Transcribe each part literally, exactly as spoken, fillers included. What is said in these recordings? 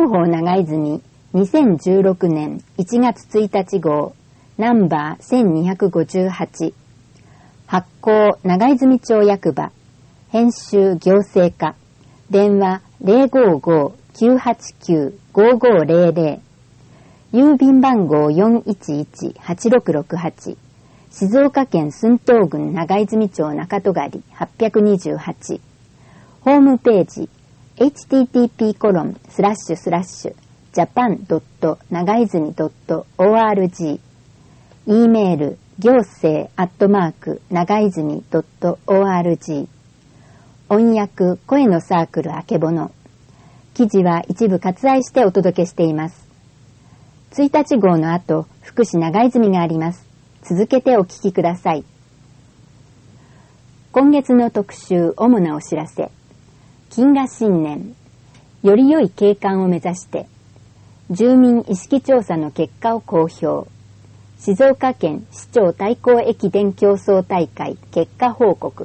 広報長泉にせんじゅうろくねんいちがつついたち号ナンバーせんにひゃくごじゅうはち発行長泉町役場編集行政課電話 ゼロごーごーきゅうはちきゅうごーごーゼロゼロ 郵便番号 よんいちいちはちろくろくはち静岡県駿東郡長泉町中戸狩はっぴゃくにじゅうはちホームページ エイチティーティーピーコロンスラッシュスラッシュジャパンドット長泉ドットオーアールジー E メール行政アットマーク長泉ドットオーアールジー 音訳声のサークルあけぼの記事は一部割愛してお届けしています。ついたち号の後福祉長泉があります。続けてお聞きください。今月の特集主なお知らせ金河新年より良い景観を目指して住民意識調査の結果を公表静岡県市長対抗駅伝競争大会結果報告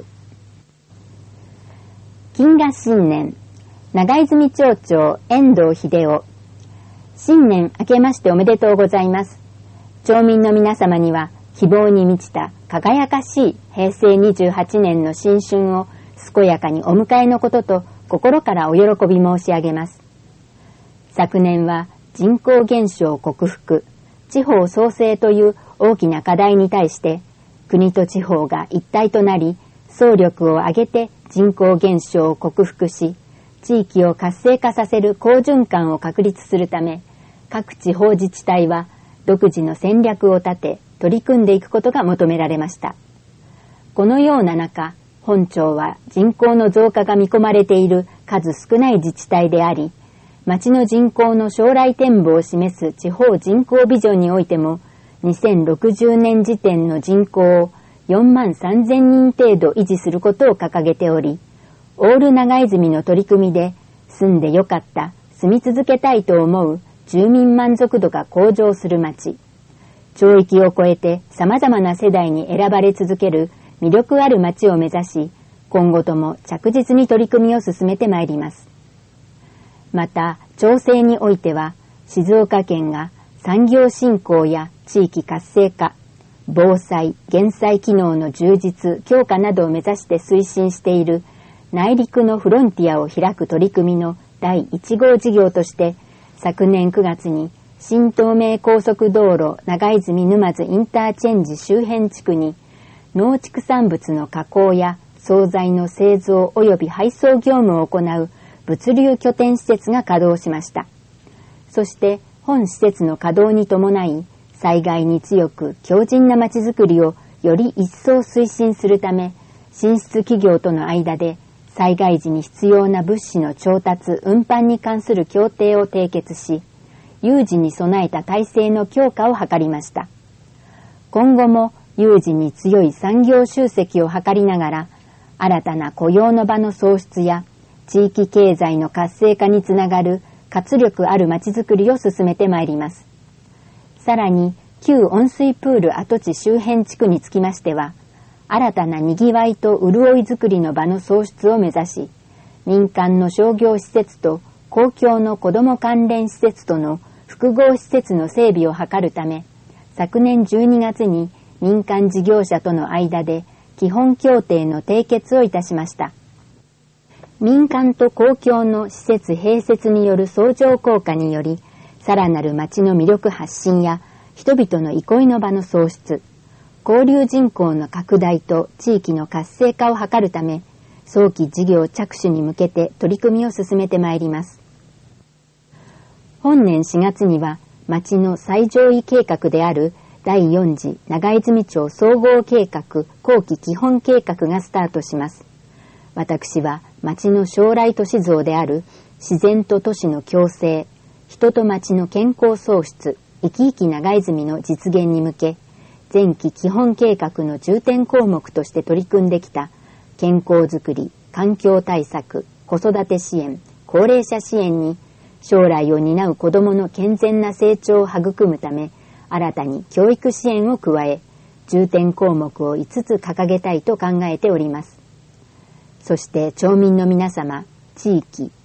金河新年長泉町長遠藤秀夫新年明けましておめでとうございます。町民の皆様には希望に満ちた輝かしいへいせいにじゅうはちねんの新春を健やかにお迎えのことと心からお喜び申し上げます。昨年は人口減少克服、地方創生という大きな課題に対して国と地方が一体となり総力を挙げて人口減少を克服し地域を活性化させる好循環を確立するため各地方自治体は独自の戦略を立て取り組んでいくことが求められました。このような中、本町は人口の増加が見込まれている数少ない自治体であり、町の人口の将来展望を示す地方人口ビジョンにおいても、にせんろくじゅうねん時点の人口をよんまんさんぜんにん程度維持することを掲げており、オール長泉の取り組みで住んでよかった、住み続けたいと思う住民満足度が向上する町、町域を超えて様々な世代に選ばれ続ける魅力ある町を目指し、今後とも着実に取り組みを進めてまいります。また、町政においては、静岡県が産業振興や地域活性化、防災・減災機能の充実・強化などを目指して推進している内陸のフロンティアを開く取り組みのだいいち号事業として、昨年くがつに新東名高速道路長泉沼津インターチェンジ周辺地区に農畜産物の加工や惣菜の製造及び配送業務を行う物流拠点施設が稼働しました。そして本施設の稼働に伴い災害に強く強靭なまちづくりをより一層推進するため、進出企業との間で災害時に必要な物資の調達・運搬に関する協定を締結し、有事に備えた体制の強化を図りました。今後も有事に強い産業集積を図りながら、新たな雇用の場の創出や地域経済の活性化につながる活力あるまちづくりを進めてまいります。さらに、旧温水プール跡地周辺地区につきましては、新たなにぎわいと潤いづくりの場の創出を目指し、民間の商業施設と公共の子ども関連施設との複合施設の整備を図るため、昨年じゅうにがつに民間事業者との間で基本協定の締結をいたしました。民間と公共の施設併設による相乗効果により、さらなる町の魅力発信や人々の憩いの場の創出、交流人口の拡大と地域の活性化を図るため、早期事業着手に向けて取り組みを進めてまいります。本年しがつには、町の最上位計画であるだいよん次長泉町総合計画後期基本計画がスタートします。私は町の将来都市像である自然と都市の共生、人と町の健康創出、生き生き長泉の実現に向け、前期基本計画の重点項目として取り組んできた健康づくり、環境対策、子育て支援、高齢者支援に将来を担う子どもの健全な成長を育むため、新たに教育支援を加え、重点項目をいつつ掲げたいと考えております。そして町民の皆様、地域、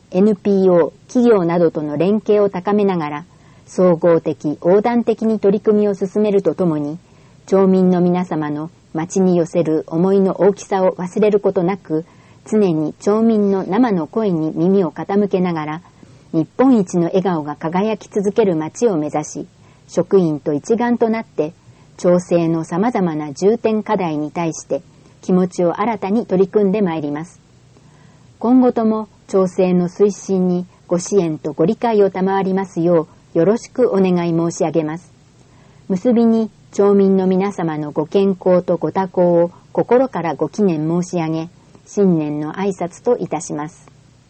エヌピーオー、企業などとの連携を高めながら、総合的、横断的に取り組みを進めるとともに、町民の皆様の町に寄せる思いの大きさを忘れることなく、常に町民の生の声に耳を傾けながら、日本一の笑顔が輝き続ける町を目指し、職員と一丸となって、町政の様々な重点課題に対して気持ちを新たに取り組んでまいります。今後とも町政の推進にご支援とご理解を賜りますようよろしくお願い申し上げます。結びに町民の皆様のご健康とご多幸を心からご祈念申し上げ、新年の挨拶といたします。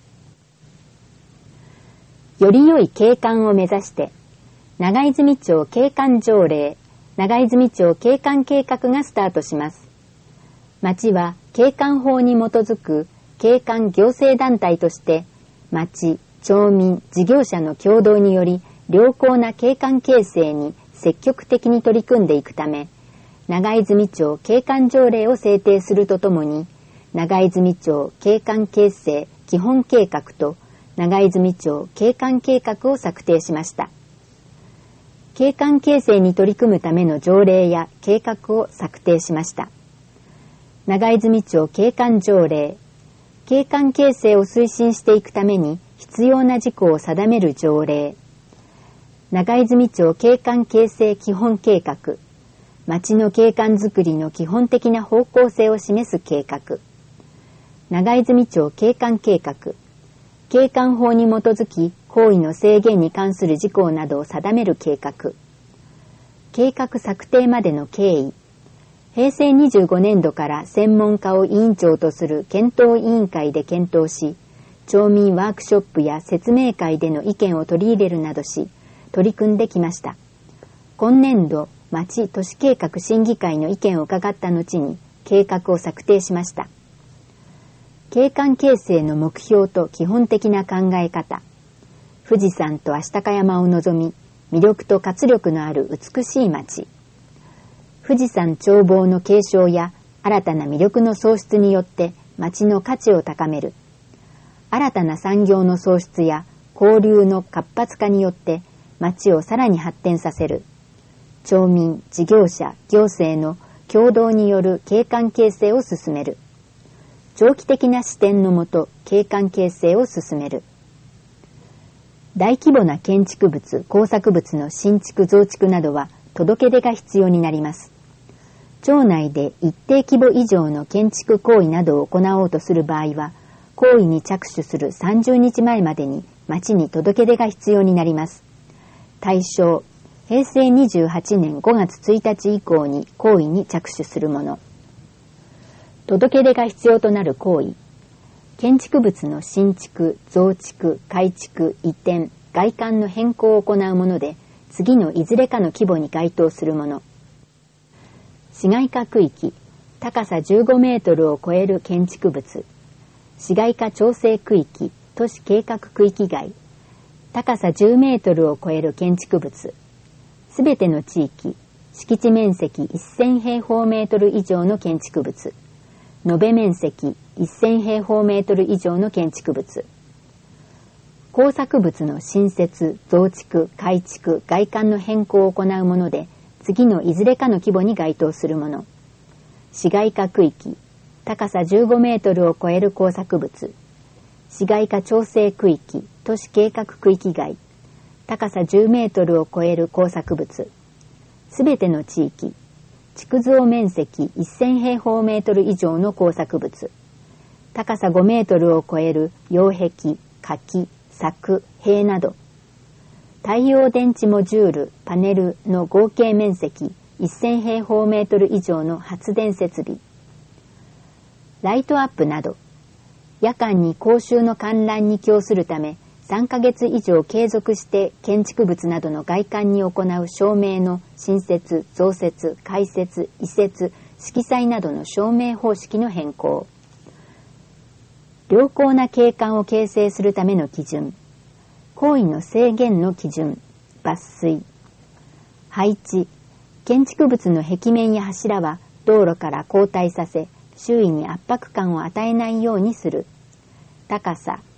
より良い景観を目指して、長泉町景観条例、長泉町景観計画がスタートします。町は景観法に基づく景観行政団体として、町、町民、事業者の共同により良好な景観形成に積極的に取り組んでいくため、長泉町景観条例を制定するとともに、長泉町景観形成基本計画と長泉町景観計画を策定しました。景観形成に取り組むための条例や計画を策定しました。長泉町景観条例、景観形成を推進していくために必要な事項を定める条例、長泉町景観形成基本計画、町の景観づくりの基本的な方向性を示す計画、長泉町景観計画、景観法に基づき行為の制限に関する事項などを定める計画、計画策定までの経緯、平成にじゅうごねんどから専門家を委員長とする検討委員会で検討し、町民ワークショップや説明会での意見を取り入れるなどし、取り組んできました。今年度、町都市計画審議会の意見を伺った後に計画を策定しました。景観形成の目標と基本的な考え方、富士山と愛鷹山を望み、魅力と活力のある美しい町。富士山眺望の継承や新たな魅力の創出によって町の価値を高める。新たな産業の創出や交流の活発化によって町をさらに発展させる。町民、事業者、行政の共同による景観形成を進める。長期的な視点のもと景観形成を進める。大規模な建築物、工作物の新築増築などは届け出が必要になります。町内で一定規模以上の建築行為などを行おうとする場合は、行為に着手するさんじゅうにちまえまでに町に届け出が必要になります。対象、平成にじゅうはちねんごがつついたち以降に行為に着手するもの。届け出が必要となる行為。建築物の新築、増築、改築、移転、外観の変更を行うもので、次のいずれかの規模に該当するもの。市街化区域、高さじゅうごメートルを超える建築物。市街化調整区域、都市計画区域外。高さじゅうメートルを超える建築物。すべての地域、敷地面積せんへいほうメートル以上の建築物。延べ面積せんへいほうメートル以上の建築物。工作物の新設、増築、改築、外観の変更を行うもので、次のいずれかの規模に該当するもの。市街化区域、高さじゅうごメートルを超える工作物。市街化調整区域、都市計画区域外。高さじゅうメートルを超える工作物。すべての地域、築造面積せんへいほうメートル以上の工作物。高さごメートルを超える擁壁、垣、柵、塀など。太陽電池モジュール、パネルの合計面積せんへいほうメートル以上の発電設備。ライトアップなど。夜間に公衆の観覧に供するため、さんかげつ以上継続して建築物などの外観に行う照明の新設、増設、開設、移設、色彩などの照明方式の変更。良好な景観を形成するための基準。行為の制限の基準、抜粋。配置。建築物の壁面や柱は道路から後退させ、周囲に圧迫感を与えないようにする。高さ。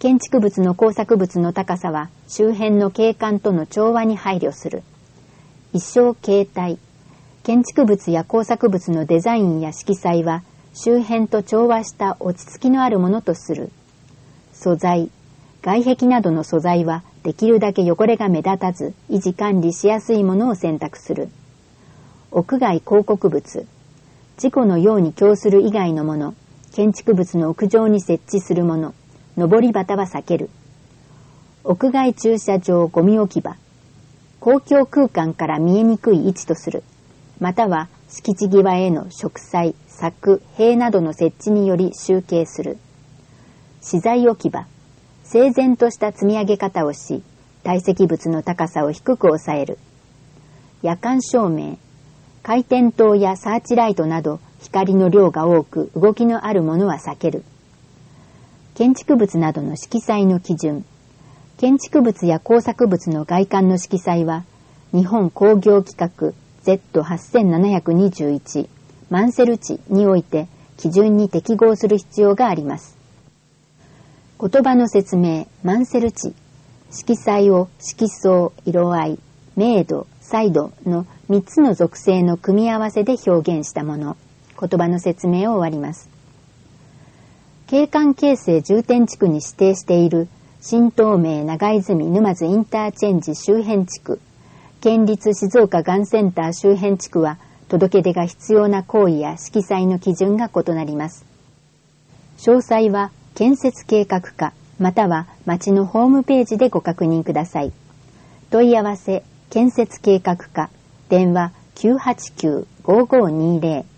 建築物の工作物の高さは周辺の景観との調和に配慮する。意匠形態。建築物や工作物のデザインや色彩は周辺と調和した落ち着きのあるものとする。素材。外壁などの素材はできるだけ汚れが目立たず維持管理しやすいものを選択する。屋外広告物。事故のように供する以外のもの、建築物の屋上に設置するもの、上り旗は避ける。屋外駐車場ゴミ置き場。公共空間から見えにくい位置とする。または敷地際への植栽、柵、塀などの設置により集計する。資材置き場。整然とした積み上げ方をし、堆積物の高さを低く抑える。夜間照明。回転灯やサーチライトなど光の量が多く動きのあるものは避ける。建築物などの色彩の基準。建築物や工作物の外観の色彩は、日本工業規格 ゼットはちななにいち マンセル値において基準に適合する必要があります。言葉の説明、マンセル値。色彩を色相、色合い、明度、彩度のみっつの属性の組み合わせで表現したもの。言葉の説明を終わります。景観形成重点地区に指定している新東名長泉沼津インターチェンジ周辺地区、県立静岡がんセンター周辺地区は届け出が必要な行為や色彩の基準が異なります。詳細は建設計画課または町のホームページでご確認ください。問い合わせ建設計画課電話 きゅうはちきゅう ごごにぜろ。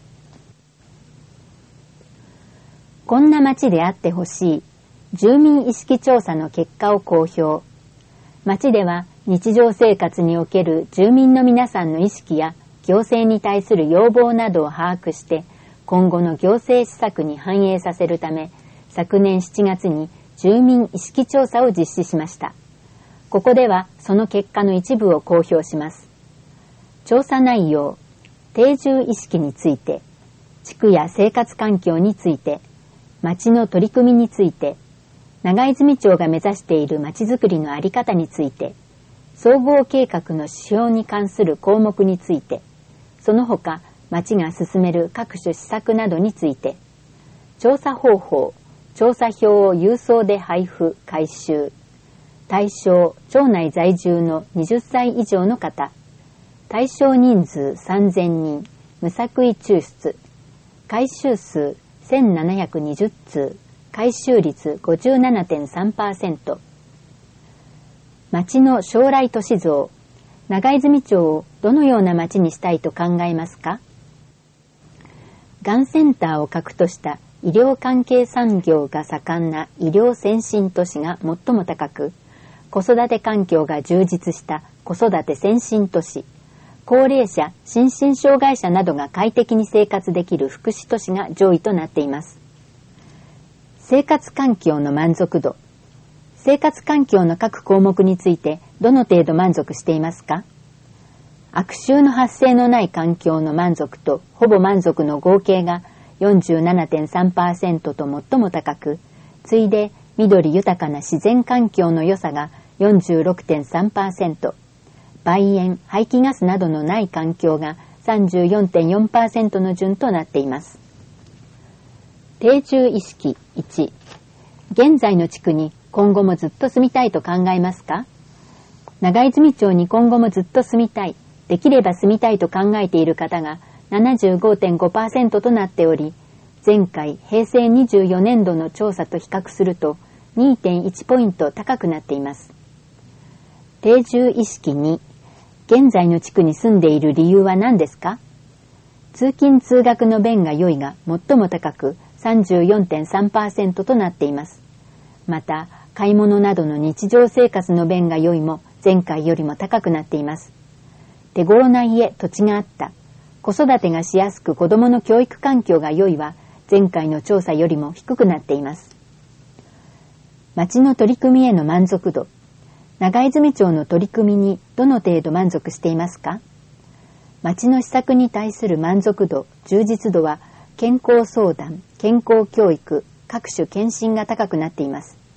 こんな町であってほしい。住民意識調査の結果を公表。町では日常生活における住民の皆さんの意識や行政に対する要望などを把握して今後の行政施策に反映させるため、昨年しちがつに住民意識調査を実施しました。ここではその結果の一部を公表します。調査内容、定住意識について、地区や生活環境について、町の取り組みについて、長泉町が目指している町づくりの在り方について、総合計画の指標に関する項目について、その他町が進める各種施策などについて、調査方法、調査票を郵送で配布・回収、対象、町内在住のはたち以上の方、対象人数さんぜんにん、無作為抽出、回収数せんななひゃくにじゅっつう、回収率 ごじゅうななてんさんパーセント。町の将来都市像、長泉町をどのような町にしたいと考えますか？がんセンターを核とした医療関係産業が盛んな医療先進都市が最も高く、子育て環境が充実した子育て先進都市、高齢者、心身障害者などが快適に生活できる福祉都市が上位となっています。生活環境の満足度。生活環境の各項目についてどの程度満足していますか？悪臭の発生のない環境の満足とほぼ満足の合計が よんじゅうななてんさんパーセント と最も高く、次いで緑豊かな自然環境の良さが よんじゅうろくてんさんパーセント、梅煙、排気ガスなどのない環境が さんじゅうよんてんよんパーセント の順となっています。定住意識いち。現在の地区に今後もずっと住みたいと考えますか？長泉町に今後もずっと住みたい、できれば住みたいと考えている方が ななじゅうごてんごパーセント となっており、前回平成にじゅうよねんどの調査と比較すると にてんいち ポイント高くなっています。定住意識に。現在の地区に住んでいる理由は何ですか？通勤通学の便が良いが最も高く さんじゅうよんてんさんパーセント となっています。また、買い物などの日常生活の便が良いも前回よりも高くなっています。手頃な家、土地があった。子育てがしやすく子どもの教育環境が良いは前回の調査よりも低くなっています。町の取り組みへの満足度。長泉町の取り組みにどの程度満足していますか？町の施策に対する満足度、充実度は健康相談、健康教育、各種検診が高くなっています。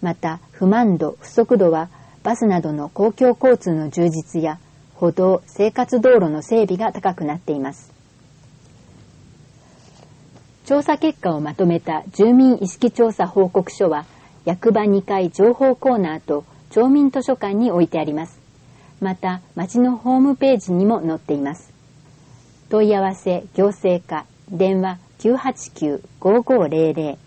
また不満度、不足度はバスなどの公共交通の充実や歩道、生活道路の整備が高くなっています。調査結果をまとめた住民意識調査報告書は、役場にかい情報コーナーと町民図書館に置いてあります。また、町のホームページにも載っています。問い合わせ行政課、電話 きゅうはちきゅう ごーごーぜろぜろ。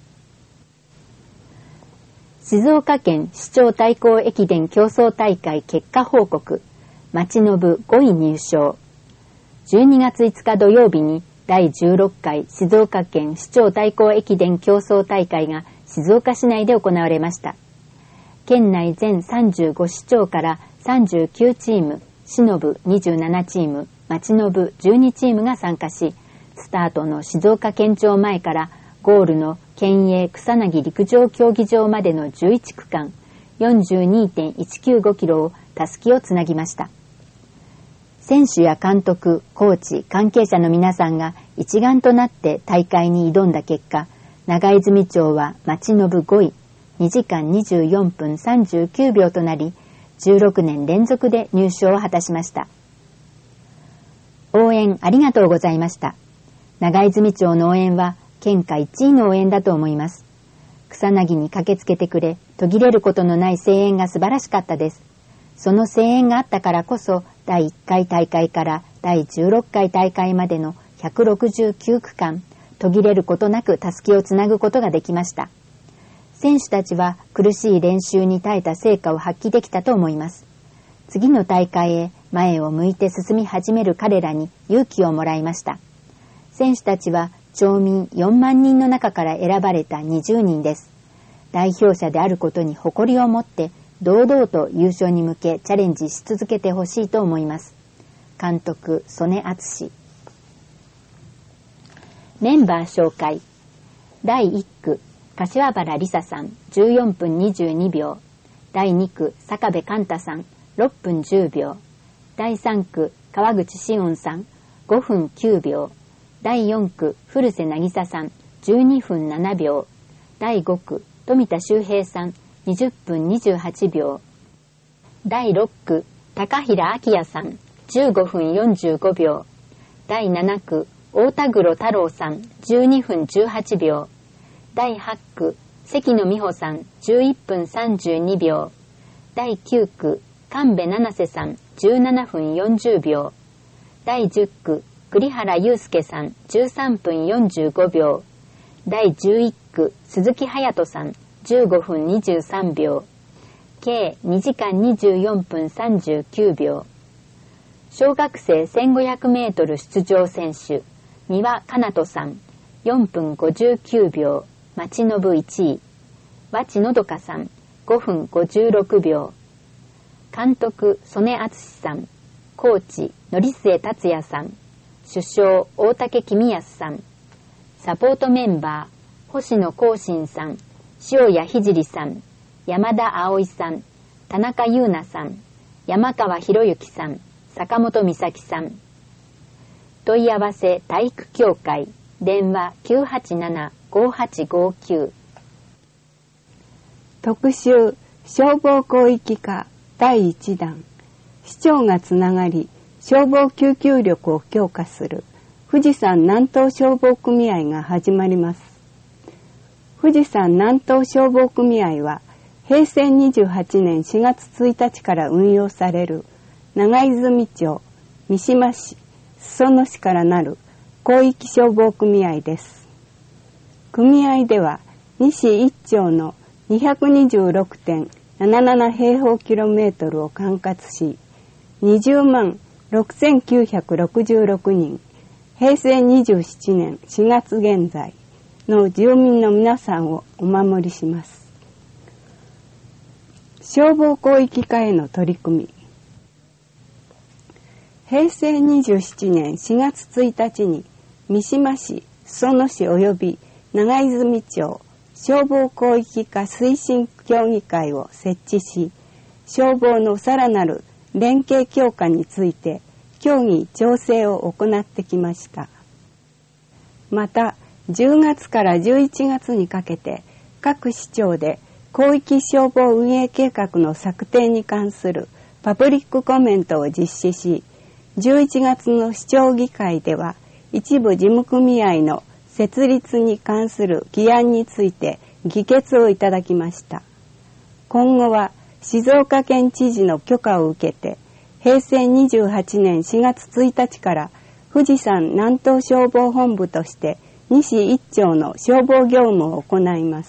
静岡県市長対抗駅伝競争大会結果報告、町の部ごい入賞。じゅうにがついつか土曜日にだいじゅうろっかい静岡県市長対抗駅伝競争大会が静岡市内で行われました。県内全さんじゅうご市町からさんじゅうきゅうチーム、市の部にじゅうななチーム、町の部じゅうにチームが参加し、スタートの静岡県庁前からゴールの県営草薙陸上競技場までのじゅういちくかん よんじゅうにてんいちきゅうごキロをたすきをつなぎました。選手や監督、コーチ、関係者の皆さんが一丸となって大会に挑んだ結果、長泉町は町の部ごい、にじかんにじゅうよんぷんさんじゅうきゅうびょうとなり、じゅうろくねん連続で入賞を果たしました。応援ありがとうございました。長泉町の応援は県下いちいの応援だと思います。草薙に駆けつけてくれ、途切れることのない声援が素晴らしかったです。その声援があったからこそ、だいいっかい大会からだいじゅうろっかい大会までのひゃくろくじゅうきゅうくかん、途切れることなくたすきをつなぐことができました。選手たちは苦しい練習に耐えた成果を発揮できたと思います。次の大会へ前を向いて進み始める彼らに勇気をもらいました。選手たちは町民よんまんにんの中から選ばれたにじゅうにんです。代表者であることに誇りを持って堂々と優勝に向けチャレンジし続けてほしいと思います。監督、曽根敦。メンバー紹介。だいいっく、柏原梨沙さん、じゅうよんぷんにじゅうにびょう。だいにく、坂部寛太さん、ろっぷんじゅうびょう。だいさんく、川口志音さん、ごふんきゅうびょう。だいよんく、古瀬渚さん、じゅうにふんななびょう。だいごく、富田修平さん、にじゅっぷんにじゅうはちびょう。だいろっく、高平明也さん、じゅうごふんよんじゅうごびょう。だいななく、大田黒太郎さん、じゅうにふんじゅうはちびょう。だいはっく、関野美穂さん、じゅういっぷんさんじゅうにびょう。だいきゅうく、神戸七瀬さん、じゅうななふんよんじゅうびょう。だいじゅっく、栗原祐介さん、じゅうさんぷんよんじゅうごびょう。だいじゅういっく、鈴木隼人さん、じゅうごふんにじゅうさんびょう。計にじかんにじゅうよんぷんさんじゅうきゅうびょう。小学生せんごひゃくメートル出場選手、三輪かなとさん、よんぷんごじゅうきゅうびょう、町の部いちい。和知のどかさん、ごふんごじゅうろくびょう。監督、曽根敦さん、コーチ、則末達也さん、主将、大竹公康さん、サポートメンバー、星野光信さん、塩谷聖さん、山田葵さん、田中優奈さん、山川博之さん、坂本美咲さん。問い合わせ体育協会、電話 きゅうはちなな ごはちごきゅう。 特集消防広域課だいいちだん、市長がつながり消防救急力を強化する富士山南東消防組合が始まります。富士山南東消防組合はへいせいにじゅうはちねんしがつついたちから運用される長泉町、三島市、裾野市からなる広域消防組合です。組合では西一町の にひゃくにじゅうろくてんなななな 平方キロメートルを管轄し、にじゅうまんろくせんきゅうひゃくろくじゅうろくにん、へいせいにじゅうななねんしがつ現在の住民の皆さんをお守りします。消防広域課への取り組み。へいせいにじゅうななねんしがつついたちに三島市、裾野市及び長泉町消防広域課推進協議会を設置し、消防のさらなる連携強化について協議調整を行ってきました。またじゅうがつからじゅういちがつにかけて各市町で広域消防運営計画の策定に関するパブリックコメントを実施し、じゅういちがつの市長議会では一部事務組合の設立に関する議案について議決をいただきました。今後は静岡県知事の許可を受けて、へいせいにじゅうはちねんしがつついたちから富士山南東消防本部として西一町の消防業務を行います。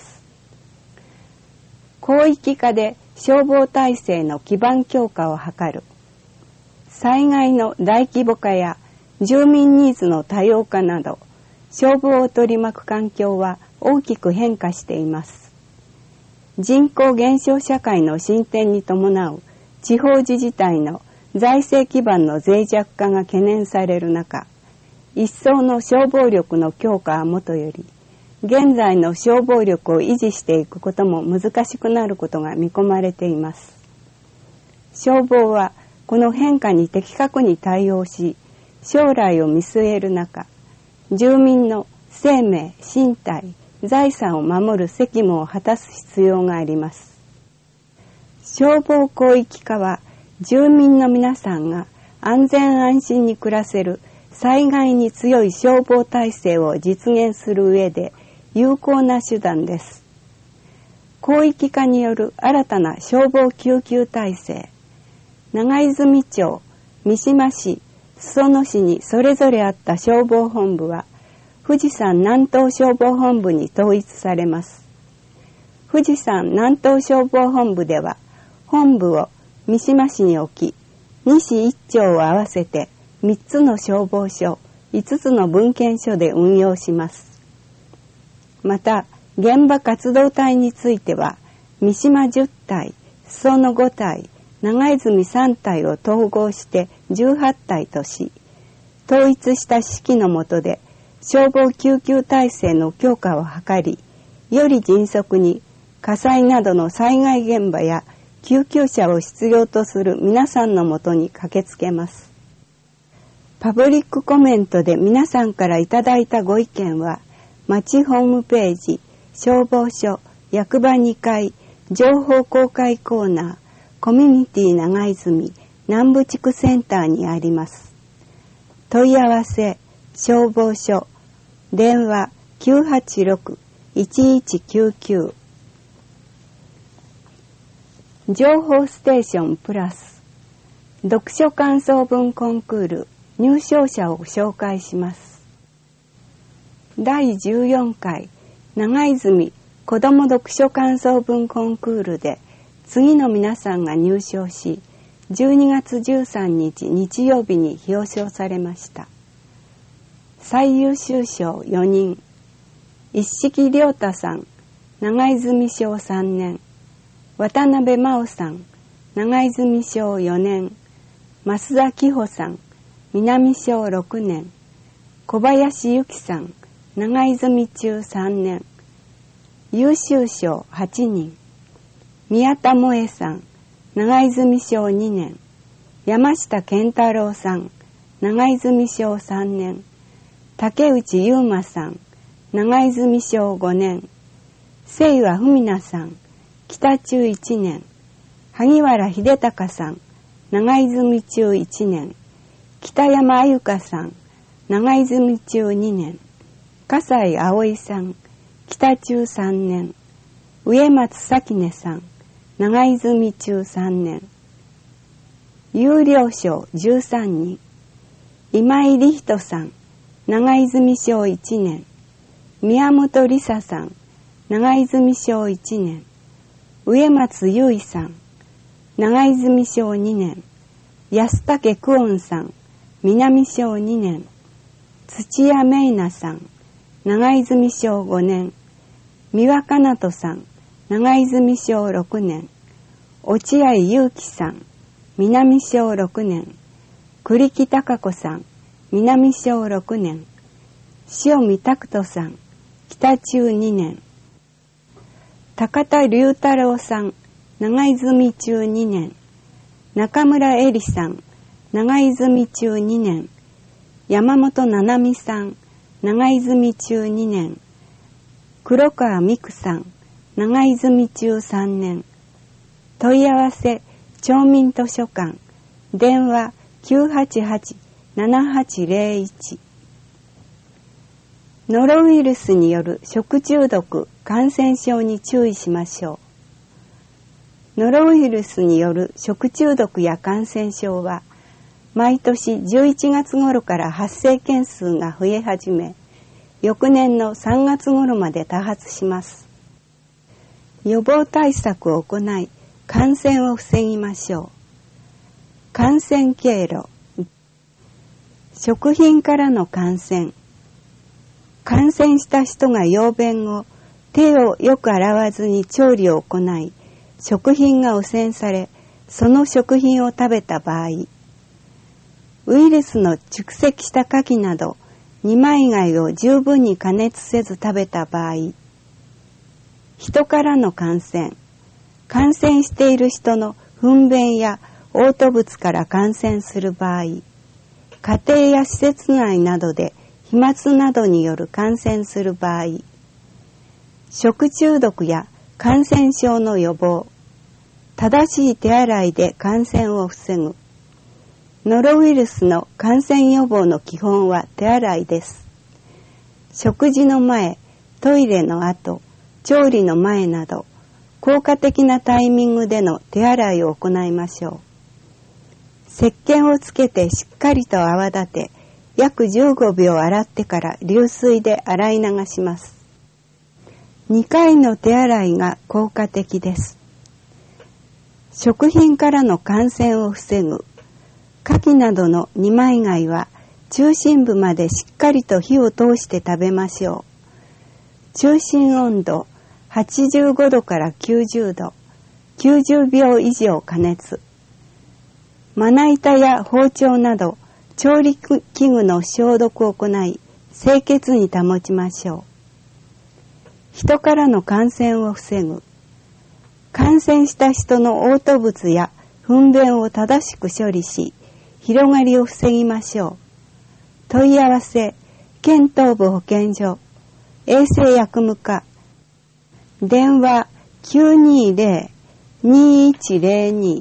広域化で消防体制の基盤強化を図る。災害の大規模化や住民ニーズの多様化など、消防を取り巻く環境は大きく変化しています。人口減少社会の進展に伴う地方自治体の財政基盤の脆弱化が懸念される中、一層の消防力の強化はもとより、現在の消防力を維持していくことも難しくなることが見込まれています。消防はこの変化に的確に対応し、将来を見据える中、住民の生命、身体、財産を守る責務を果たす必要があります。消防広域化は、住民の皆さんが安全安心に暮らせる災害に強い消防体制を実現する上で有効な手段です。広域化による新たな消防救急体制、長泉町、三島市、裾野市にそれぞれあった消防本部は富士山南東消防本部に統一されます。富士山南東消防本部では本部を三島市に置き、西一町を合わせてみっつの消防署、いつつの文献所で運用します。また、現場活動隊については、三島じゅったい、裾野ごたい、長泉さんたいを統合してじゅうはったいとし、統一した指揮の下で消防救急体制の強化を図り、より迅速に火災などの災害現場や救急車を必要とする皆さんのもとに駆けつけます。パブリックコメントで皆さんからいただいたご意見は、町ホームページ、消防署、役場にかい、情報公開コーナー、コミュニティ長泉南部地区センターにあります。問い合わせ、消防署、電話 きゅうはちろく いちいちきゅうきゅう。情報ステーションプラス読書感想文コンクール入賞者を紹介します。だいじゅうよんかい長泉子ども読書感想文コンクールで次の皆さんが入賞し、じゅうにがつじゅうさんにち日曜日に表彰されました。最優秀賞よにん、一色亮太さん、長泉賞さんねん、渡辺真央さん、長泉賞よねん、増田紀穂さん、南賞ろくねん、小林由紀さん、長泉中さんねん、優秀賞はちにん、宮田萌恵さん、長泉賞にねん、山下健太郎さん、長泉賞さんねん、竹内優馬さん、長泉賞ごねん、清和文奈さん、北中いちねん、萩原秀隆さん、長泉中いちねん、北山あゆかさん、長泉中にねん、笠井葵さん、北中さんねん、植松咲音さん、長泉中さんねん、優良賞じゅうさんにん、今井理人さん、長泉賞いちねん、宮本理沙さん、長泉賞いちねん、植松優衣さん、長泉賞にねん、安武久音さん、南賞にねん、土屋芽衣奈さん、長泉賞ごねん、三輪かなとさん、長泉賞ろくねん、落合祐樹さん、南賞ろくねん、栗木孝子さん、南賞ろくねん、塩見拓人さん、北中にねん、高田龍太郎さん、長泉中にねん、中村恵里さん、長泉中にねん、山本七海さん、長泉中にねん、黒川美久さん、 長泉中さんねん。問い合わせ町民図書館、電話 きゅうはちはち ななはちゼロいち。ノロウイルスによる食中毒感染症に注意しましょう。ノロウイルスによる食中毒や感染症は毎年じゅういちがつ頃から発生件数が増え始め、翌年のさんがつ頃まで多発します。予防対策を行い、感染を防ぎましょう。感染経路。食品からの感染。感染した人が用便後、手をよく洗わずに調理を行い、食品が汚染され、その食品を食べた場合、ウイルスの蓄積した牡蠣など、二枚貝を十分に加熱せず食べた場合、人からの感染、感染している人の糞便や嘔吐物から感染する場合、家庭や施設内などで飛沫などによる感染する場合、食中毒や感染症の予防、正しい手洗いで感染を防ぐ。ノロウイルスの感染予防の基本は手洗いです。食事の前、トイレの後、調理の前など、効果的なタイミングでの手洗いを行いましょう。石鹸をつけてしっかりと泡立て、約じゅうごびょう洗ってから流水で洗い流します。にかいの手洗いが効果的です。食品からの感染を防ぐ。牡蠣などの二枚貝は中心部までしっかりと火を通して食べましょう。中心温度はちじゅうごどからきゅうじゅうど、きゅうじゅうびょう以上加熱。まな板や包丁など調理器具の消毒を行い、清潔に保ちましょう。人からの感染を防ぐ。感染した人の嘔吐物や糞便を正しく処理し、広がりを防ぎましょう。問い合わせ、県東部保健所、衛生薬務課、電話 きゅうにゼロ にいちゼロに。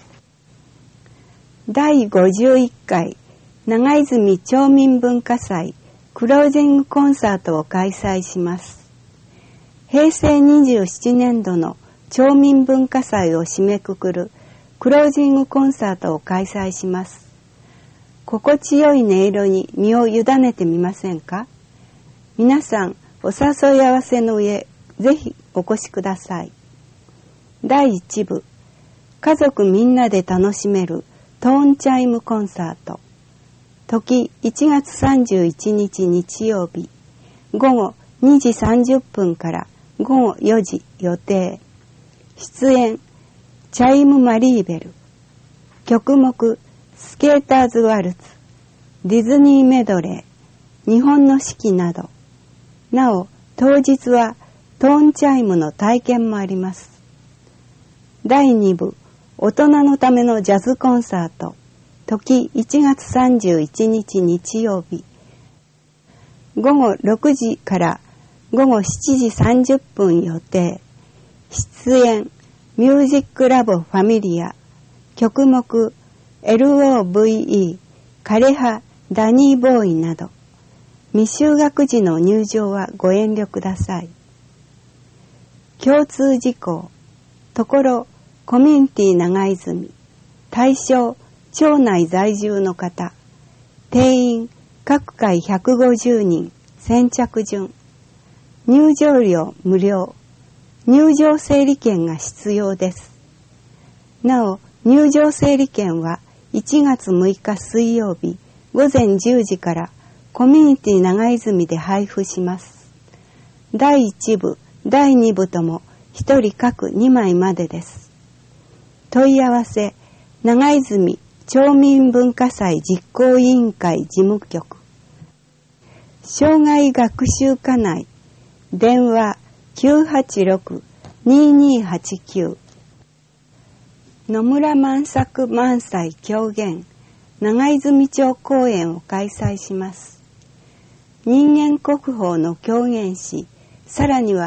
だいごじゅういっかい長泉町民文化祭クロージングコンサートを開催します。へいせいにじゅうななねんどの町民文化祭を締めくくるクロージングコンサートを開催します。心地よい音色に身を委ねてみませんか？皆さんお誘い合わせの上、ぜひお越しください。だいいちぶ、家族みんなで楽しめるトーンチャイムコンサート。時いちがつさんじゅういちにち日曜日、ごごにじさんじゅっぷんからごごよじ予定。出演、チャイムマリーベル。曲目、スケーターズワルツ、ディズニーメドレー、日本の四季など。なお、当日はトーンチャイムの体験もあります。だいにぶ、大人のためのジャズコンサート。時いちがつさんじゅういちにち日曜日。ごごろくじからごごしちじさんじゅっぷん予定。出演、ミュージックラボファミリア。曲目、エルオーブイイー、枯葉、ダニーボーイなど。未就学児の入場はご遠慮ください。共通事項、ところ、コミュニティ長泉、対象、町内在住の方、定員、各回ひゃくごじゅうにん、先着順、入場料無料、入場整理券が必要です。なお、入場整理券はいちがつむいか水曜日ごぜんじゅうじからコミュニティ長泉で配布します。だいいちぶ、だいにぶともひとり各にまいまでです。問い合わせ、長泉町民文化祭実行委員会事務局。障害学習課内、電話 きゅうはちろく にーにーはちきゅう。野村万作万歳狂言長泉町公演を開催します。人間国宝の狂言師、さらには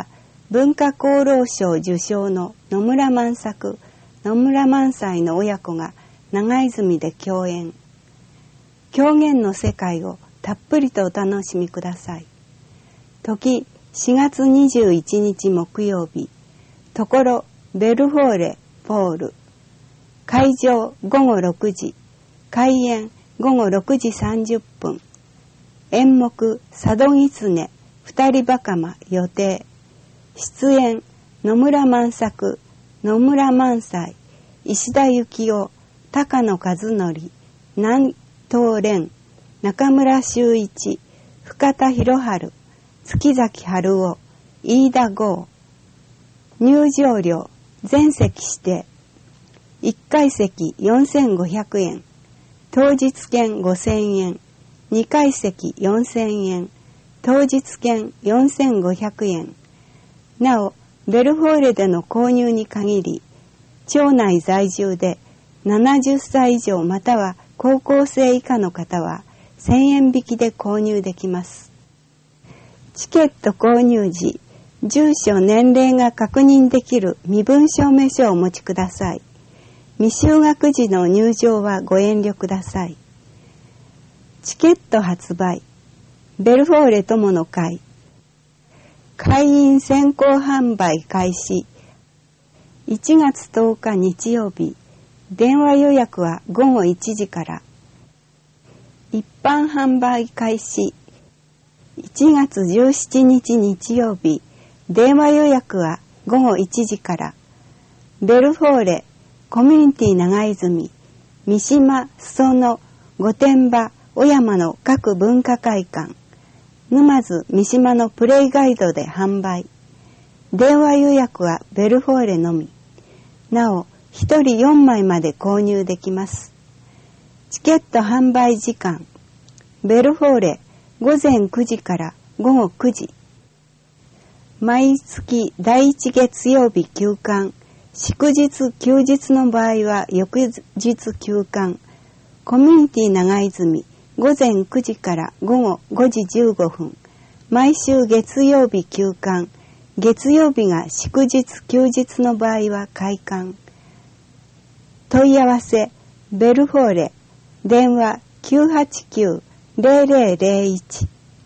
文化功労賞受賞の野村万作、野村萬斎の親子が長泉で共演。狂言の世界をたっぷりとお楽しみください。時しがつにじゅういちにち木曜日、ところベルフォーレポール。会場ごごろくじ、開演ごごろくじさんじゅっぷん。演目佐渡狐、二人袴予定。出演野村万作、野村萬斎、石田幸雄、高野和則、南東蓮、中村修一、深田博春、月崎春夫、飯田剛。入場料全席指定。いっかい席よんせんごひゃくえん、当日券ごせんえん、にかい席よんせんえん、当日券よんせんごひゃくえん。なお、ベルフォーレでの購入に限り、町内在住でななじゅっさい以上または高校生以下の方はせんえん引きで購入できます。チケット購入時、住所年齢が確認できる身分証明書をお持ちください。未就学時の入場はご遠慮ください。チケット発売、ベルフォーレ友の会。会員先行販売開始。いちがつとおか日曜日、電話予約はごごいちじから。一般販売開始。いちがつじゅうしちにち日曜日、電話予約はごごいちじから。ベルフォーレ、コミュニティ長泉、三島、裾野、御殿場、小山の各文化会館、沼津、三島のプレイガイドで販売。電話予約はベルフォーレのみ。なお、ひとりよんまいまで購入できます。チケット販売時間、ベルフォーレ、ごぜんくじからごごくじ。毎月だいいち月曜日休館、祝日休日の場合は翌日休館。コミュニティ長泉、ごぜんくじからごごごじじゅうごふん。毎週月曜日休館。月曜日が祝日休日の場合は開館。問い合わせ、ベルフォーレ、電話 きゅうはちきゅう ゼロゼロゼロいち。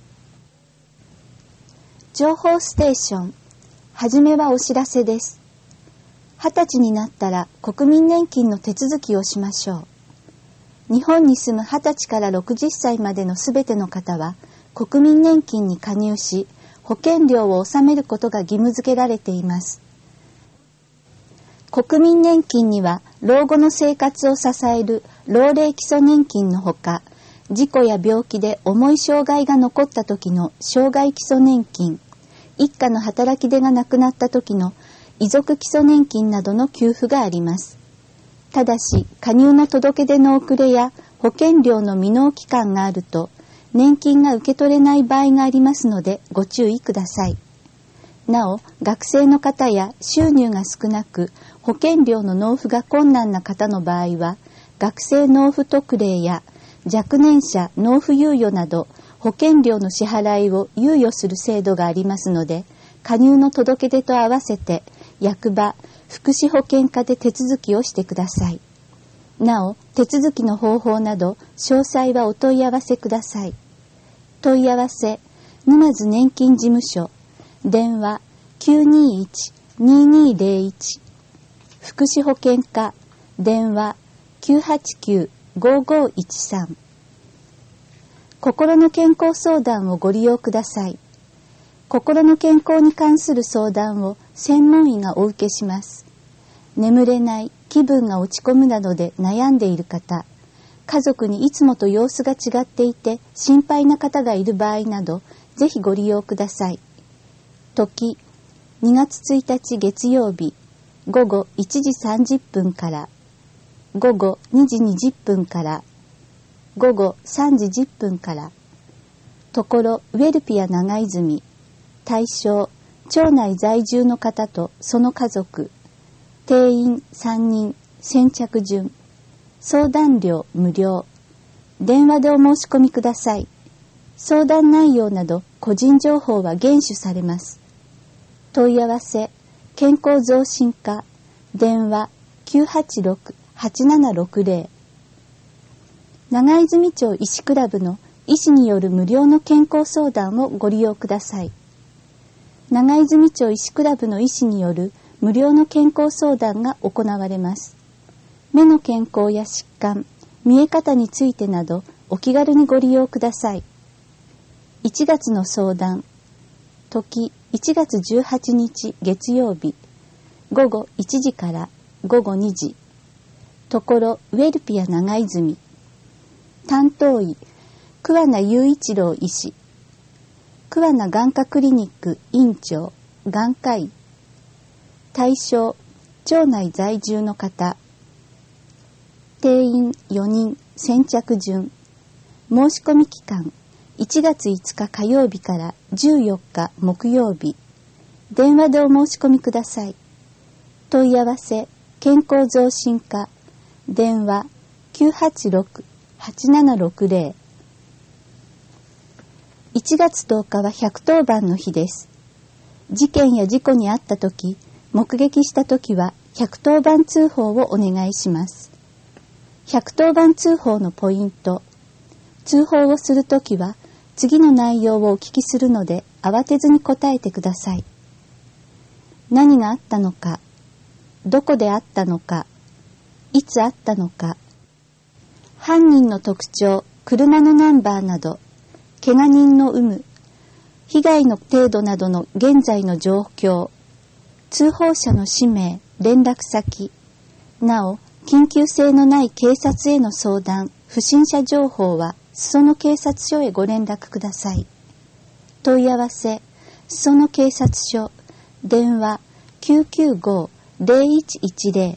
情報ステーション。はじめはお知らせです。はたちになったら国民年金の手続きをしましょう。日本に住むはたちからろくじゅっさいまでのすべての方は国民年金に加入し、保険料を納めることが義務付けられています。国民年金には老後の生活を支える老齢基礎年金のほか、事故や病気で重い障害が残った時の障害基礎年金、一家の働き手が亡くなった時の遺族基礎年金などの給付があります。ただし、加入の届け出の遅れや保険料の未納期間があると、年金が受け取れない場合がありますのでご注意ください。なお、学生の方や収入が少なく、保険料の納付が困難な方の場合は、学生納付特例や若年者納付猶予など、保険料の支払いを猶予する制度がありますので、加入の届け出と合わせて、役場、福祉保険課で手続きをしてください。なお、手続きの方法など、詳細はお問い合わせください。問い合わせ、沼津年金事務所、電話 きゅうにいち ににゼロいち、福祉保険課、電話 きゅうはちきゅう ごごいちさん。心の健康相談をご利用ください。心の健康に関する相談を専門医がお受けします。眠れない、気分が落ち込むなどで悩んでいる方、家族にいつもと様子が違っていて心配な方がいる場合など、ぜひご利用ください。時、にがつついたち月曜日、ごごいちじさんじゅっぷんから、ごごにじにじゅっぷんから、ごごさんじじゅっぷんから、ところウェルピア長泉、対象、町内在住の方とその家族、定員さんにん、先着順、相談料無料、電話でお申し込みください。相談内容など個人情報は厳守されます。 問い合わせ健康増進課電話 きゅうはちろく はちななろくぜろ 長泉町医師クラブの医師による無料の健康相談をご利用ください。長泉町医師クラブの医師による無料の健康相談が行われます。目の健康や疾患、見え方についてなどお気軽にご利用ください。いちがつの相談、時いちがつじゅうはちにち月曜日、ごごいちじからごごにじ、ところウェルピア長泉、担当医、桑名雄一郎医師、桑名眼科クリニック院長、眼科医、対象、町内在住の方、定員よにん、先着順、申し込み期間、いちがついつか火曜日からじゅうよっか木曜日、電話でお申し込みください。問い合わせ、健康増進課、電話 きゅうはちろく はちななろくぜろ。いちがつとおかはひゃくとおばんの日です。事件や事故に遭ったとき、目撃したときはひゃくとおばん通報をお願いします。ひゃくとおばん通報のポイント。通報をするときは次の内容をお聞きするので慌てずに答えてください。何があったのか、どこであったのか、いつあったのか、犯人の特徴、車のナンバーなど、怪我人の有無、被害の程度などの現在の状況、通報者の氏名、連絡先、なお、緊急性のない警察への相談、不審者情報は、裾野警察署へご連絡ください。問い合わせ、裾野警察署、電話 きゅうきゅうご ぜろいちいちぜろ。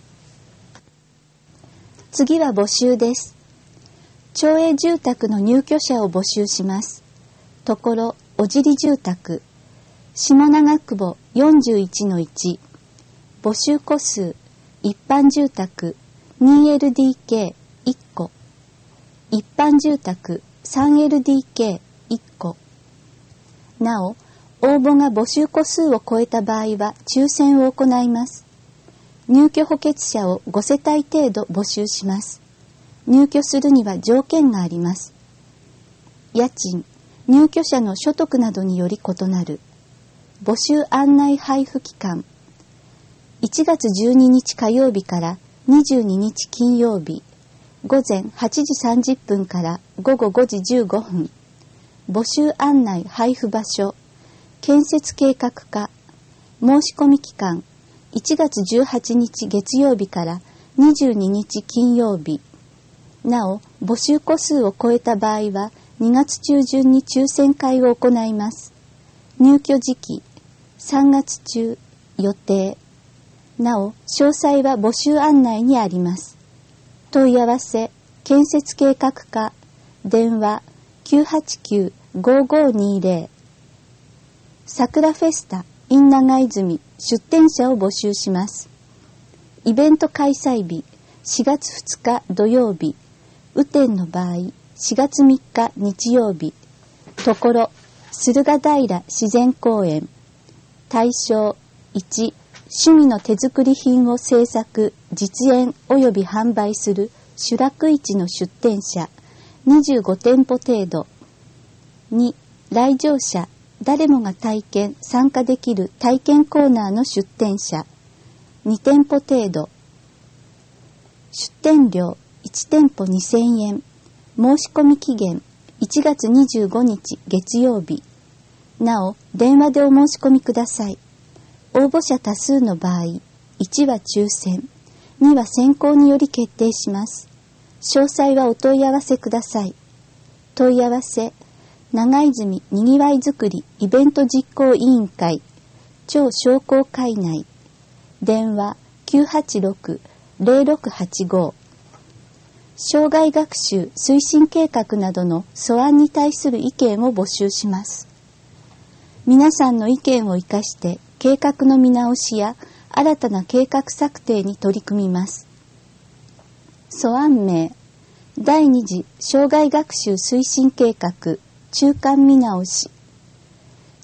次は募集です。町営住宅の入居者を募集します。ところ、おじり住宅、下長久保 よんじゅういちのいち、募集戸数、一般住宅 にエルディーケーいっこ、一般住宅 さんエルディーケーいっこ。なお、応募が募集戸数を超えた場合は抽選を行います。入居補欠者をごせたい程度募集します。入居するには条件があります。家賃、入居者の所得などにより異なる。募集案内配布期間、いちがつじゅうににち火曜日からにじゅうににち金曜日、ごぜんはちじさんじゅっぷんからごごごじじゅうごふん。募集案内配布場所、建設計画課。申し込み期間、いちがつじゅうはちにち月曜日からにじゅうににち金曜日。なお、募集戸数を超えた場合はにがつちゅうじゅんに抽選会を行います。入居時期、さんがつちゅう、予定。なお、詳細は募集案内にあります。問い合わせ、建設計画課、電話 きゅうはちきゅう ごごにぜろ。桜フェスタ in 長泉出店者を募集します。イベント開催日、しがつふつか土曜日、雨天の場合、しがつみっか日曜日、ところ、駿河平自然公園。対象いち、趣味の手作り品を制作、実演及び販売する主楽市の出店者、にじゅうごてんぽ程度。に、来場者、誰もが体験、参加できる体験コーナーの出店者、にてんぽ程度。出店料、いちてんぽにせんえん。申し込み期限、いちがつにじゅうごにち月曜日。なお、電話でお申し込みください。応募者多数の場合、いちは抽選、には選考により決定します。詳細はお問い合わせください。問い合わせ、長泉にぎわいづくりイベント実行委員会、町商工会内、電話 きゅうはちろく ぜろろくはちご。障害学習推進計画などの素案に対する意見を募集します。皆さんの意見を生かして計画の見直しや新たな計画策定に取り組みます。素案名、だいに次障害学習推進計画中間見直し。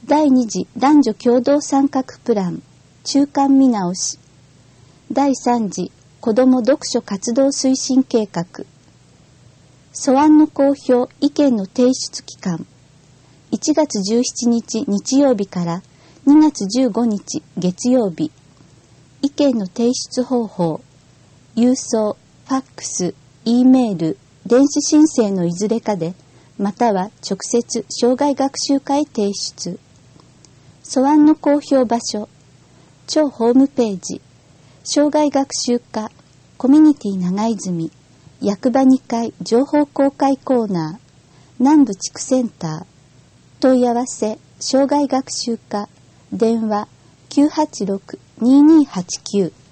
だいに次男女共同参画プラン中間見直し、だいさん次子ども読書活動推進計画、素案の公表意見の提出期間、いちがつじゅうしちにち日曜日からにがつじゅうごにち月曜日、意見の提出方法、郵送、ファックス、Eメール、電子申請のいずれかで、または直接障害学習課へ提出。素案の公表場所、庁ホームページ、障害学習課、コミュニティ長泉、役場にかい情報公開コーナー、南部地区センター、問い合わせ、障害学習課、電話 きゅうはちろく にーにーはちきゅう。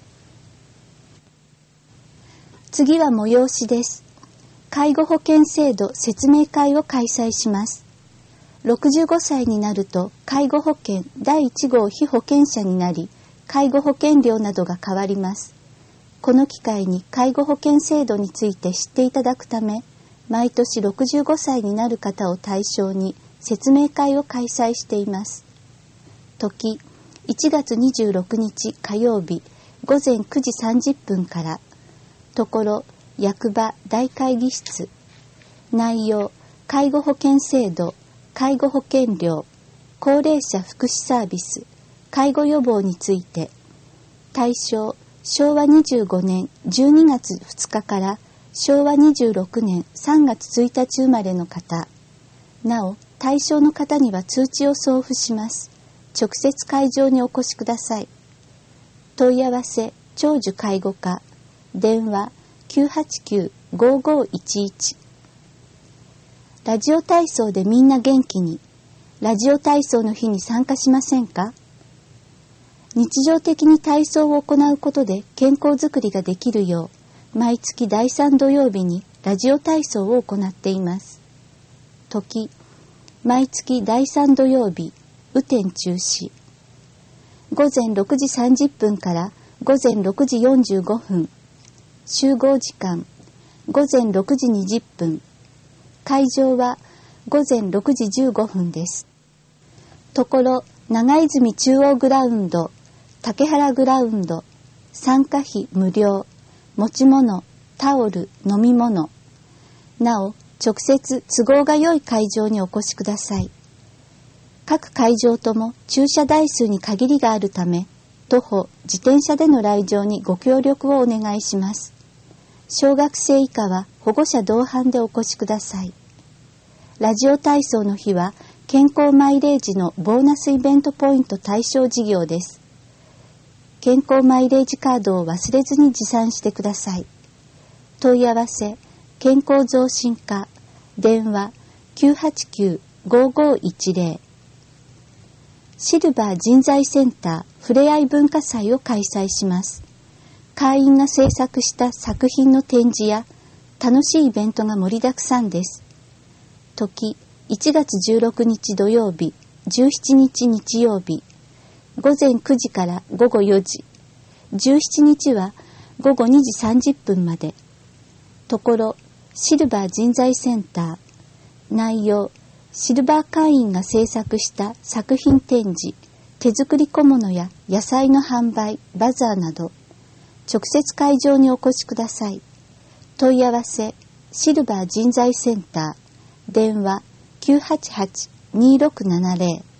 次は催しです。介護保険制度説明会を開催します。ろくじゅうごさいになると介護保険だいいち号被保険者になり、介護保険料などが変わります。この機会に介護保険制度について知っていただくため、毎年ろくじゅうごさいになる方を対象に説明会を開催しています。時、いちがつにじゅうろくにち火曜日ごぜんくじさんじゅっぷんから、ところ役場大会議室、内容介護保険制度、介護保険料、高齢者福祉サービス、介護予防について、対象しょうわにじゅうごねんじゅうにがつふつかからしょうわにじゅうろくねんさんがつついたち生まれの方。なお、対象の方には通知を送付します。直接会場にお越しください。問い合わせ、長寿介護課、電話 きゅうはちきゅう ごーごーいちいち。ラジオ体操でみんな元気に。ラジオ体操の日に参加しませんか？日常的に体操を行うことで健康づくりができるよう、毎月だいさん土曜日にラジオ体操を行っています。時、毎月だいさん土曜日、雨天中止。ごぜんろくじさんじゅっぷんからごぜんろくじよんじゅうごふん。集合時間、ごぜんろくじにじゅっぷん。会場はごぜんろくじじゅうごふんです。ところ、長泉中央グラウンド、竹原グラウンド、参加費無料、持ち物、タオル、飲み物。なお、直接都合が良い会場にお越しください。各会場とも駐車台数に限りがあるため、徒歩、自転車での来場にご協力をお願いします。小学生以下は保護者同伴でお越しください。ラジオ体操の日は健康マイレージのボーナスイベントポイント対象事業です。健康マイレージカードを忘れずに持参してください。問い合わせ、健康増進課、電話 きゅうはちきゅう ごーごーいちぜろ。シルバー人材センターふれあい文化祭を開催します。会員が制作した作品の展示や楽しいイベントが盛りだくさんです。時、いちがつじゅうろくにち土曜日、じゅうしちにち日曜日、ごぜんくじからごごよじ、じゅうしちにちはごごにじさんじゅっぷんまで。ところ、シルバー人材センター、内容、シルバー会員が制作した作品展示、手作り小物や野菜の販売、バザーなど、直接会場にお越しください。問い合わせ、シルバー人材センター、電話 きゅうはちはち にーろくななぜろ。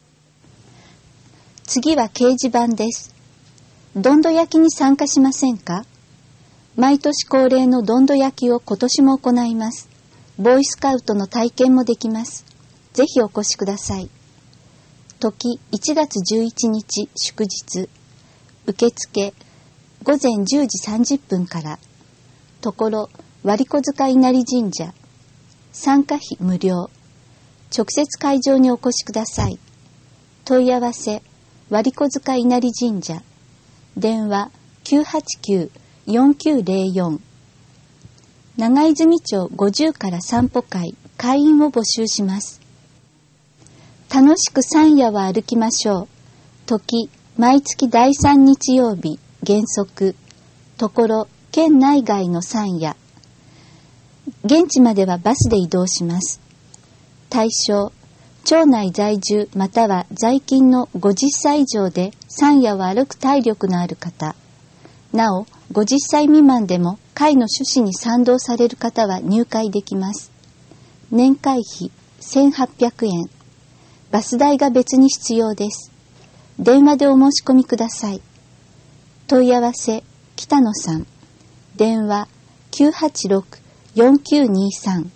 次は掲示板です。どんど焼きに参加しませんか？毎年恒例のどんど焼きを今年も行います。ボーイスカウトの体験もできます。ぜひお越しください。時、いちがつじゅういちにち祝日。受付、ごぜんじゅうじさんじゅっぷんから。ところ、割子塚稲荷神社。参加費無料。直接会場にお越しください。問い合わせ、割子塚稲荷神社。電話 きゅうはちきゅう よんきゅうぜろよん。長泉町ごじゅうから散歩会、会員を募集します。楽しく山野を歩きましょう。時、毎月だいさん日曜日、原則。ところ、県内外の山野。現地まではバスで移動します。対象、 町内在住または在勤のごじゅっさい以上で山野を歩く体力のある方、なおごじゅっさい未満でも会の趣旨に賛同される方は入会できます。年会費せんはっぴゃくえん。バス代が別に必要です。電話でお申し込みください。問い合わせ北野さん。電話 きゅうはちろく よんきゅうにさん。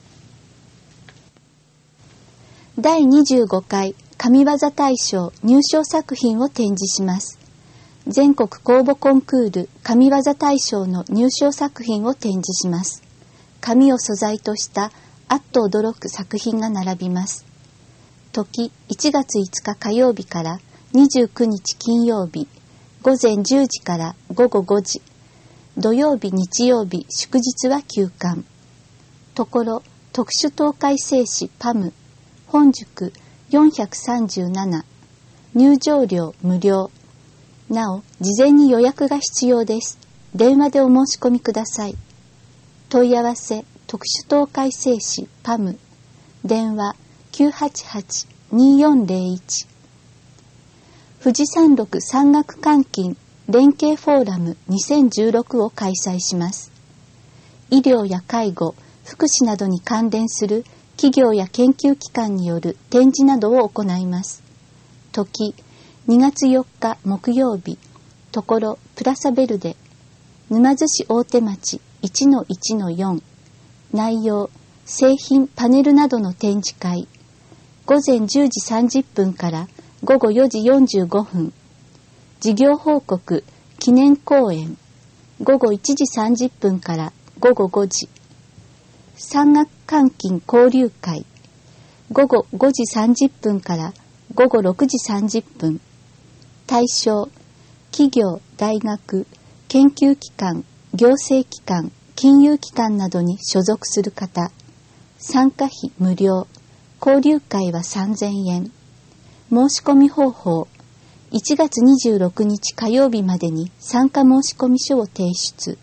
だいにじゅうごかい神業大賞入賞作品を展示します。全国公募コンクール神業大賞の入賞作品を展示します。紙を素材としたあっと驚く作品が並びます。時いちがついつか火曜日からにじゅうくにち金曜日、午前じゅうじから午後ごじ、土曜日日曜日祝日は休館。ところ特殊東海製紙パム本宿よんひゃくさんじゅうなな、入場料無料。なお事前に予約が必要です。電話でお申し込みください。問い合わせ特殊東海製紙パム、電話 きゅうはちはち にーよんゼロいち。富士山麓山岳監禁連携フォーラムにせんじゅうろくを開催します。医療や介護、福祉などに関連する企業や研究機関による展示などを行います。時にがつよっか木曜日、ところプラサベルデ、沼津市大手町 いちのいちのよん。内容、製品、パネルなどの展示会。午前じゅうじさんじゅっぷんから午後よじよんじゅうごふん。事業報告、記念講演。午後いちじさんじゅっぷんから午後ごじ。山岳監禁交流会。午後ごじさんじゅっぷんから午後ろくじさんじゅっぷん。対象、企業、大学、研究機関、行政機関、金融機関などに所属する方。参加費無料。交流会はさんぜんえん。申し込み方法。いちがつにじゅうろくにち火曜日までに参加申込書を提出。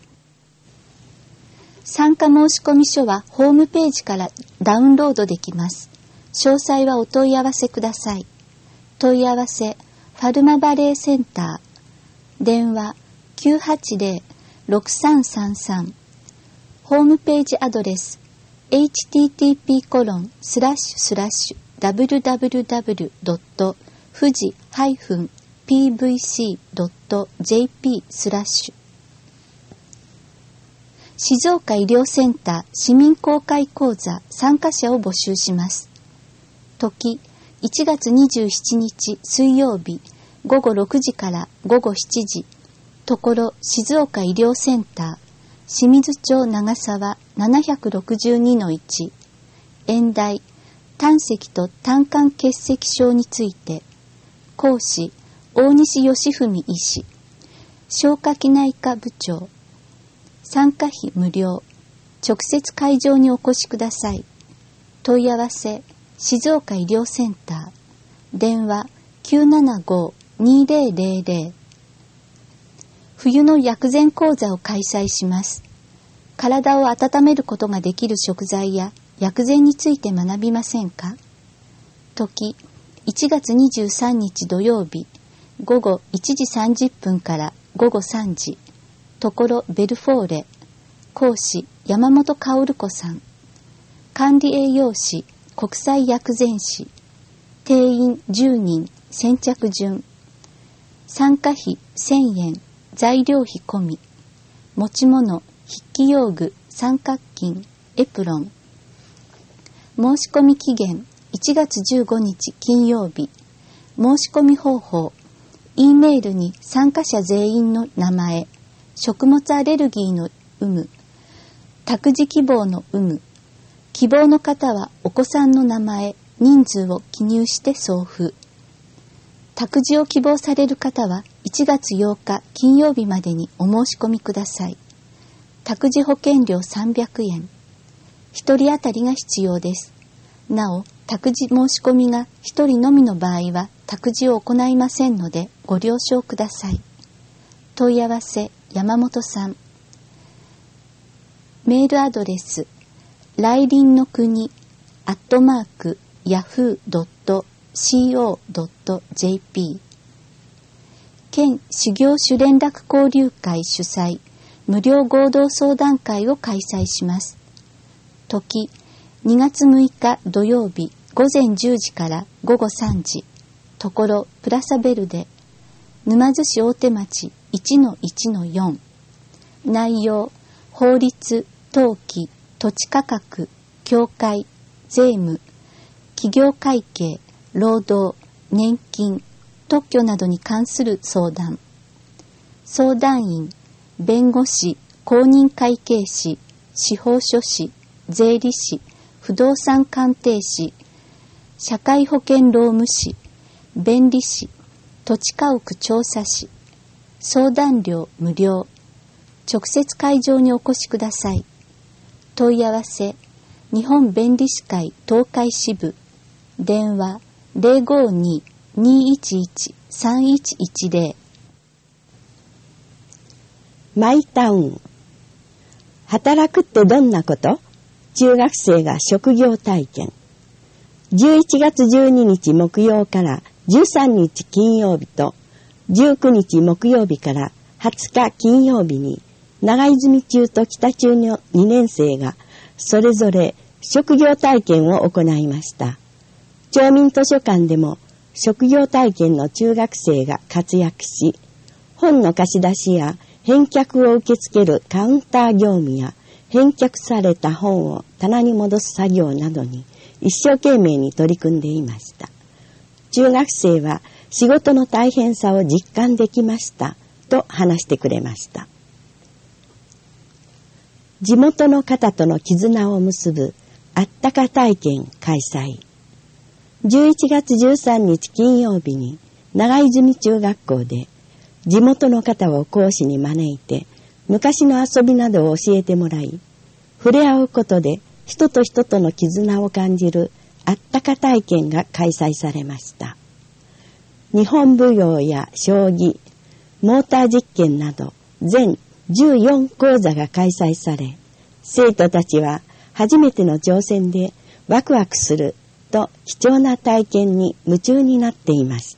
参加申込書はホームページからダウンロードできます。詳細はお問い合わせください。問い合わせファルマバレーセンター。電話 きゅうはちゼロ ろくさんさんさん。ホームページアドレス エイチティーティーピーコロンスラッシュスラッシュダブリュダブリュダブリュドットフジハイフンピーブイシードットジェーピースラッシュ。静岡医療センター市民公開講座参加者を募集します。時いちがつにじゅうしちにち水曜日午後ろくじから午後しちじ。ところ静岡医療センター清水町長沢 ななひゃくろくじゅうにのいち。演題胆石と胆管結石症について。講師大西義文医師。消化器内科部長。参加費無料。直接会場にお越しください。問い合わせ静岡医療センター。電話 きゅうななご にーぜろぜろぜろ。冬の薬膳講座を開催します。体を温めることができる食材や薬膳について学びませんか？時いちがつにじゅうさんにち土曜日午後いちじさんじゅっぷんから午後さんじ。ところベルフォーレ。講師山本薫子さん。管理栄養士国際薬膳師。定員じゅうにん。先着順。参加費せんえん。材料費込み。持ち物筆記用具三角巾エプロン。申し込み期限いちがつじゅうごにち金曜日。申し込み方法 E メールに参加者全員の名前、食物アレルギーの有無、託児希望の有無、希望の方はお子さんの名前、人数を記入して送付。託児を希望される方はいちがつようか金曜日までにお申し込みください。託児保険料さんびゃくえん。ひとり当たりが必要です。なお、託児申し込みがひとりのみの場合は託児を行いませんのでご了承ください。問い合わせ山本さん。メールアドレス来臨の国アットマークヤフードットコードットジェーピー 県修行種連絡交流会主催無料合同相談会を開催します。時にがつむいか土曜日ごぜんじゅうじからごごさんじ、ところプラサベルデ、沼津市大手町 いちのいちのよん。内容、法律、登記、土地価格、教会、税務、企業会計、労働、年金、特許などに関する相談。相談員、弁護士、公認会計士、司法書士、税理士、不動産鑑定士、社会保険労務士、弁理士、土地家屋調査士。相談料無料。直接会場にお越しください。問い合わせ、日本弁理士会東海支部。電話 ゼロごに にいちいち さんいちいちゼロ。 マイタウン。働くってどんなこと？中学生が職業体験。じゅういちがつじゅうににち木曜からじゅうさんにち金曜日とじゅうくにち木曜日からはつか金曜日に長泉中と北中のにねんせいがそれぞれ職業体験を行いました。町民図書館でも職業体験の中学生が活躍し、本の貸し出しや返却を受け付けるカウンター業務や返却された本を棚に戻す作業などに一生懸命に取り組んでいました。中学生は仕事の大変さを実感できましたと話してくれました。地元の方との絆を結ぶあったか体験開催。じゅういちがつじゅうさんにち金曜日に長泉中学校で地元の方を講師に招いて昔の遊びなどを教えてもらい、触れ合うことで人と人との絆を感じるあったか体験が開催されました。日本舞踊や将棋、モーター実験など全じゅうよんこうざが開催され、生徒たちは初めての挑戦でワクワクすると貴重な体験に夢中になっていました。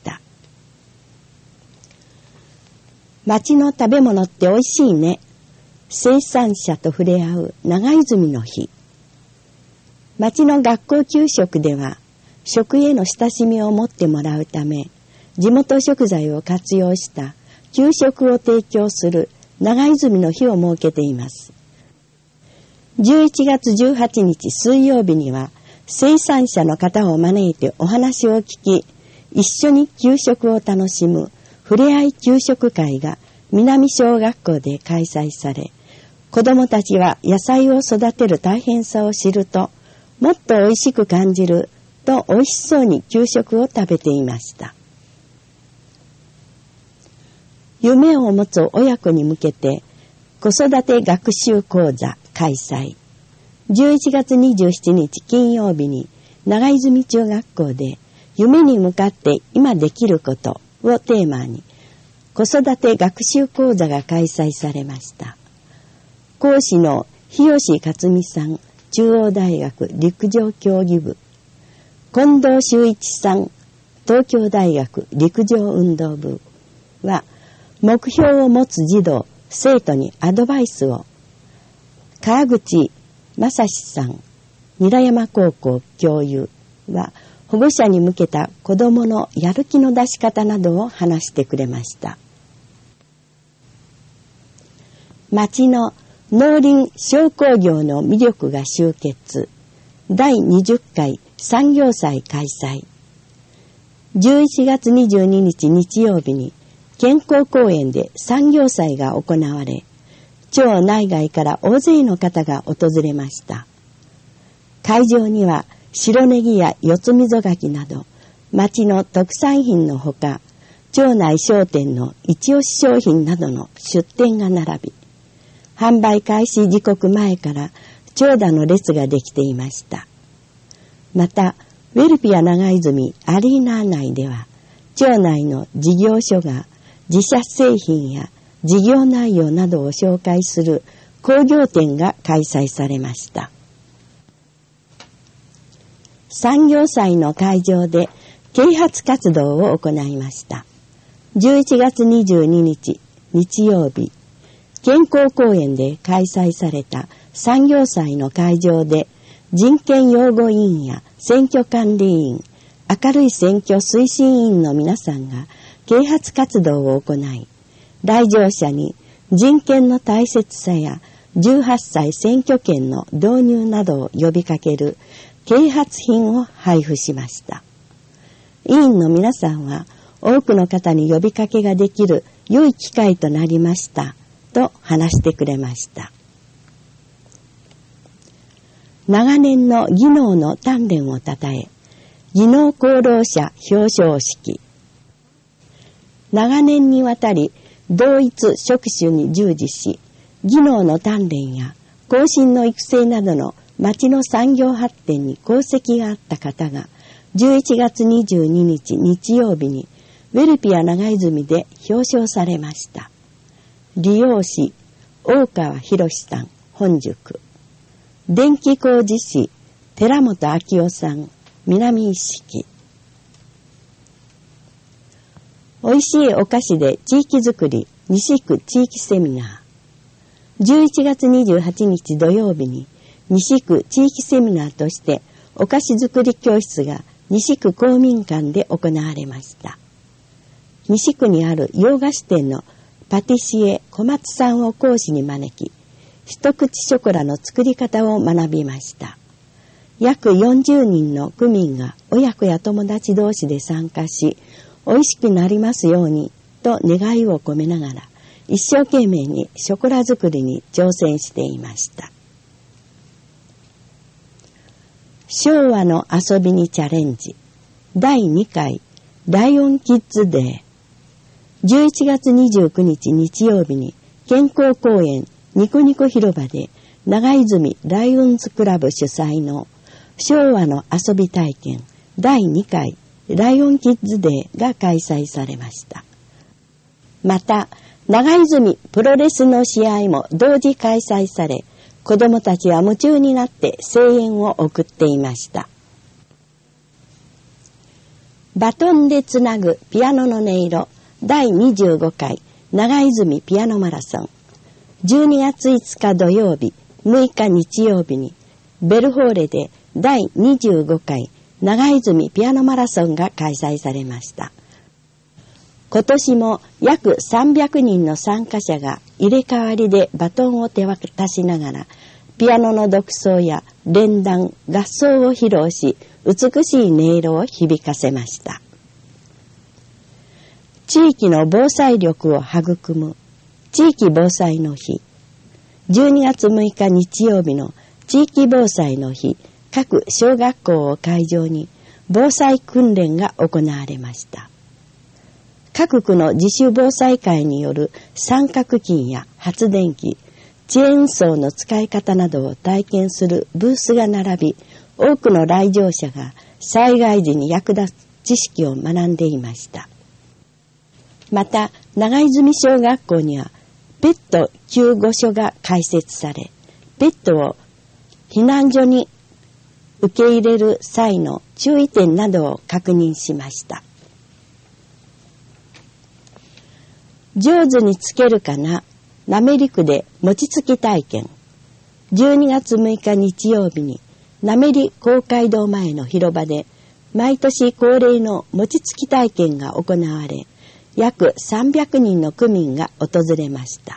町の食べ物っておいしいね。生産者と触れ合う長泉の日。町の学校給食では食への親しみを持ってもらうため、地元食材を活用した給食を提供する長泉の日を設けています。じゅういちがつじゅうはちにち水曜日には生産者の方を招いてお話を聞き、一緒に給食を楽しむふれあい給食会が南小学校で開催され、子どもたちは野菜を育てる大変さを知ると、もっとおいしく感じるとおいしそうに給食を食べていました。夢を持つ親子に向けて子育て学習講座開催。じゅういちがつにじゅうしちにち金曜日に長泉中学校で夢に向かって今できることをテーマに子育て学習講座が開催されました。講師の日吉克美さん、中央大学陸上競技部、近藤修一さん、東京大学陸上運動部は目標を持つ児童生徒にアドバイスを、川口正史さん、韮山高校教諭は保護者に向けた子どものやる気の出し方などを話してくれました。町の農林商工業の魅力が集結、だいにじゅっかい産業祭開催。じゅういちがつにじゅうににち日曜日に健康公園で産業祭が行われ、町内外から大勢の方が訪れました。会場には白ネギや四つ溝柿など町の特産品のほか、町内商店の一押し商品などの出店が並び、販売開始時刻前から長蛇の列ができていました。また、ウェルピア長泉アリーナ内では、町内の事業所が自社製品や事業内容などを紹介する工業展が開催されました。 産業祭の会場で啓発活動を行いました。じゅういちがつにじゅうににち日曜日、健康公園で開催された産業祭の会場で人権擁護委員や選挙管理委員、明るい選挙推進委員の皆さんが啓発活動を行い、来場者に人権の大切さやじゅうはっさい選挙権の導入などを呼びかける啓発品を配布しました。委員の皆さんは多くの方に呼びかけができる良い機会となりましたと話してくれました。長年の技能の鍛錬をたたえ、技能功労者表彰式。長年にわたり同一職種に従事し、技能の鍛錬や後進の育成などの町の産業発展に功績があった方がじゅういちがつにじゅうににち日曜日にウェルピア長泉で表彰されました。理容師大川博さん本宿、電気工事士寺本昭夫さん南一色。おいしいお菓子で地域づくり西区地域セミナー。じゅういちがつにじゅうはちにち土曜日に西区地域セミナーとしてお菓子作り教室が西区公民館で行われました。西区にある洋菓子店のパティシエ小松さんを講師に招き、一口ショコラの作り方を学びました。約よんじゅうにんの区民が親子や友達同士で参加し、美味しくなりますようにと願いを込めながら、一生懸命にショコラ作りに挑戦していました。昭和の遊びにチャレンジだいにかいライオンキッズデー。じゅういちがつにじゅうくにち日曜日に健康公園ニコニコ広場で長泉ライオンズクラブ主催の昭和の遊び体験だいにかいライオンキッズデーが開催されました。また長泉プロレスの試合も同時開催され、子どもたちは夢中になって声援を送っていました。バトンでつなぐピアノの音色だいにじゅうごかい長泉ピアノマラソン。じゅうにがついつか土曜日、むいか日曜日にベルホーレでだいにじゅうごかい長泉ピアノマラソンが開催されました。今年も約さんびゃくにんの参加者が入れ替わりでバトンを手渡しながらピアノの独奏や連弾、合奏を披露し、美しい音色を響かせました。地域の防災力を育む地域防災の日。じゅうにがつむいか日曜日の地域防災の日、各小学校を会場に防災訓練が行われました。各区の自主防災会による三角巾や発電機、チェーンソーの使い方などを体験するブースが並び、多くの来場者が災害時に役立つ知識を学んでいました。また、長泉小学校にはペット救護所が開設され、ペットを避難所に受け入れる際の注意点などを確認しました。上手につけるかな、滑り区で餅つき体験。じゅうにがつむいか日曜日に滑り公会堂前の広場で毎年恒例の餅つき体験が行われ、約さんびゃくにんの区民が訪れました。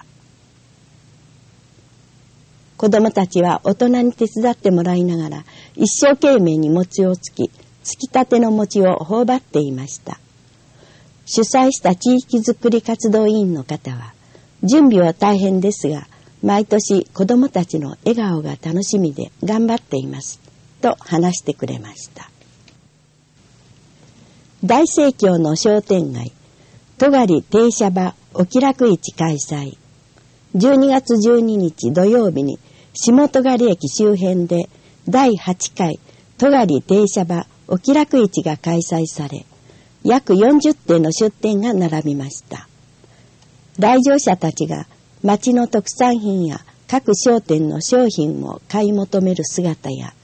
子どもたちは大人に手伝ってもらいながら一生懸命に餅をつき、つきたての餅を頬張っていました。主催した地域づくり活動委員の方は、準備は大変ですが、毎年子どもたちの笑顔が楽しみで頑張っていますと話してくれました。大盛況の商店街戸狩停車場お気楽市開催。じゅうにがつじゅうににち土曜日に下戸狩駅周辺でだいはちかい戸狩停車場お気楽市が開催され、約よんじゅってんの出店が並びました。来場者たちが町の特産品や各商店の商品を買い求める姿や、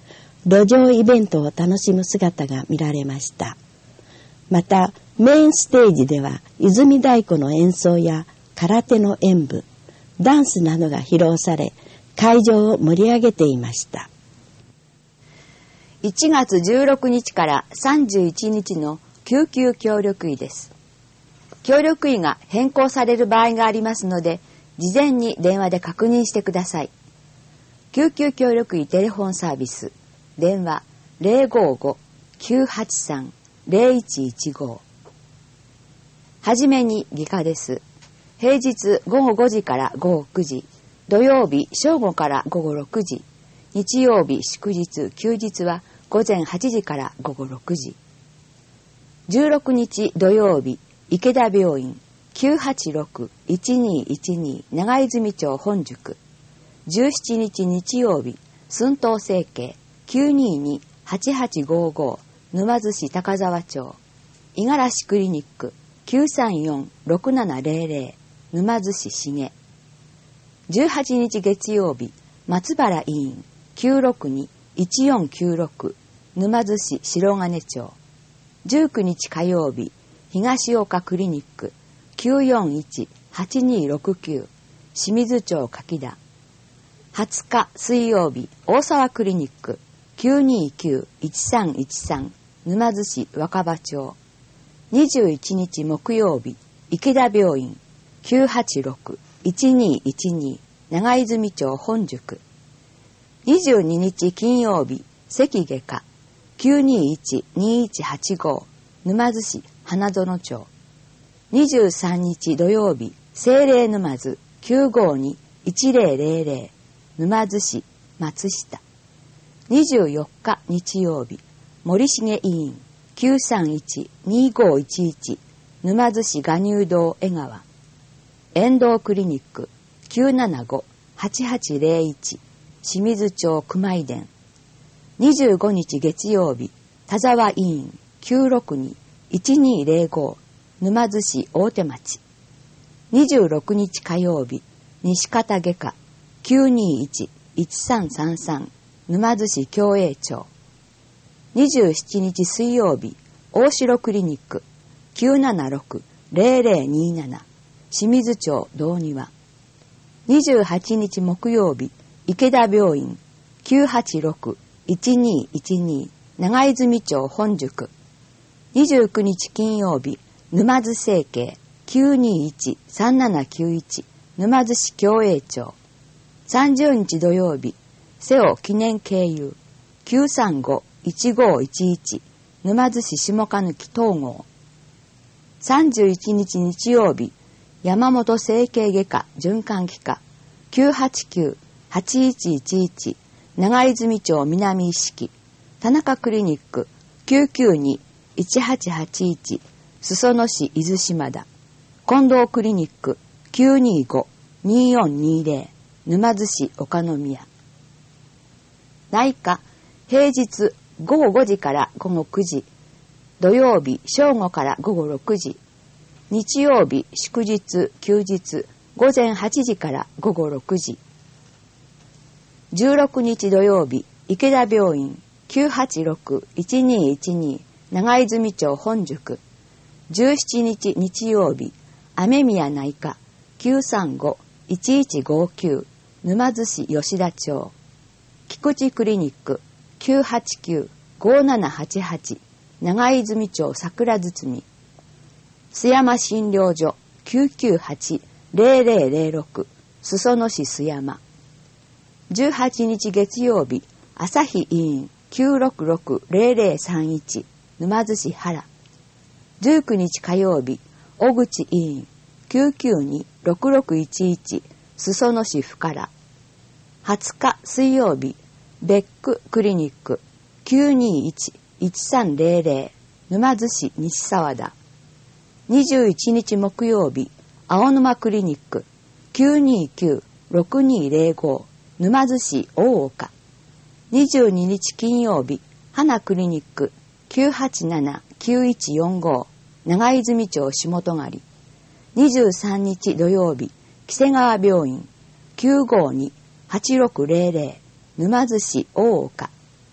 路上イベントを楽しむ姿が見られました。またメインステージでは泉太鼓の演奏や空手の演舞、ダンスなどが披露され、会場を盛り上げていました。 いちがつじゅうろくにちからさんじゅういちにちの救急協力医です。協力医が変更される場合がありますので、事前に電話で確認してください。救急協力医テレフォンサービス、電話 ゼロごーごーきゅうはちさんゼロいちいちご。はじめに外科です。平日ごごごじからごごくじ、土曜日正午からごごろくじ、日曜日祝日休日はごぜんはちじからごごろくじ。じゅうろくにち土曜日、池田病院 きゅうはちろくいちにいちに 長泉町本宿。じゅうしちにち日曜日、寸東整形 きゅうににはちはちごご 沼津市高沢町。五十嵐クリニック きゅうさんよんろくななゼロゼロ 沼津市重。じゅうはちにち月曜日、松原医院 きゅうろくにいちよんきゅうろく 沼津市白金町。じゅうくにち火曜日、東岡クリニック きゅうよんいちはちにろくきゅう 清水町柿田。はつか水曜日、大沢クリニック きゅうにきゅういちさんいちさん 沼津市若葉町。にじゅういちにち木曜日、池田病院 きゅうはちろくいちにいちに 長泉町本宿。にじゅうににち金曜日、関外科 きゅうにいちにいちはちご 沼津市花園町。にじゅうさんにち土曜日、聖霊沼津 きゅうごにいちゼロゼロゼロ 沼津市松下。にじゅうよっか日曜日、森重医院 きゅうさんいちにごいちいち 沼津市賀入堂江川。遠藤クリニック きゅうななごはちはちゼロいち 清水町熊井田。にじゅうごにち月曜日、田沢医院 きゅうろくにいちにゼロご 沼津市大手町。にじゅうろくにち火曜日、西方外科 きゅうにいちいちさんさんさん 沼津市共栄町。にじゅうしちにち水曜日、大城クリニック きゅうななろくゼロゼロになな 清水町道庭。にじゅうはちにち木曜日、池田病院 きゅうはちろくいちにいちに 長泉町本宿。にじゅうくにち金曜日、沼津整形 きゅうにいちさんななきゅういち 沼津市共栄町。さんじゅうにち土曜日、瀬尾記念経由 きゅうさんごいちごいちいち 沼津市下鹿貫東郷。さんじゅういちにち日曜日、山本整形外科循環器科 きゅうはちきゅうはちいちいちいち 長泉町南一色。田中クリニック きゅうきゅうにいちはちはちいち 裾野市伊豆島田。近藤クリニック きゅうにごによんにゼロ 沼津市岡宮。内科、平日ごごごじからごごくじ、土曜日正午からごごろくじ、日曜日祝日休日ごぜんはちじからごごろくじ。じゅうろくにち土曜日、池田病院 きゅうはちろくいちにいちに 長泉町本宿。じゅうしちにち日曜日、雨宮内科 きゅうさんごいちいちごきゅう 沼津市吉田町。菊池クリニック きゅうはちきゅうごななはちはち 長泉町桜堤。須山診療所 きゅうきゅうはちゼロゼロゼロろく 裾野市須山。じゅうはちにち月曜日、朝日医院 きゅうろくろくゼロゼロさんいち 沼津市原。じゅうくにち火曜日、小口医院 きゅうきゅうにろくろくいちいち 裾野市深良。はつか水曜日、ベッククリニック きゅうにいちいちさんゼロゼロ 沼津市西沢田。にじゅういちにち木曜日、青沼クリニック きゅうにきゅうろくにゼロご 沼津市大岡。にじゅうににち金曜日、花クリニック きゅうはちななきゅういちよんご 長泉町下戸狩。にじゅうさんにち土曜日、木瀬川病院 きゅうごにはちろくゼロゼロ 沼津市大岡。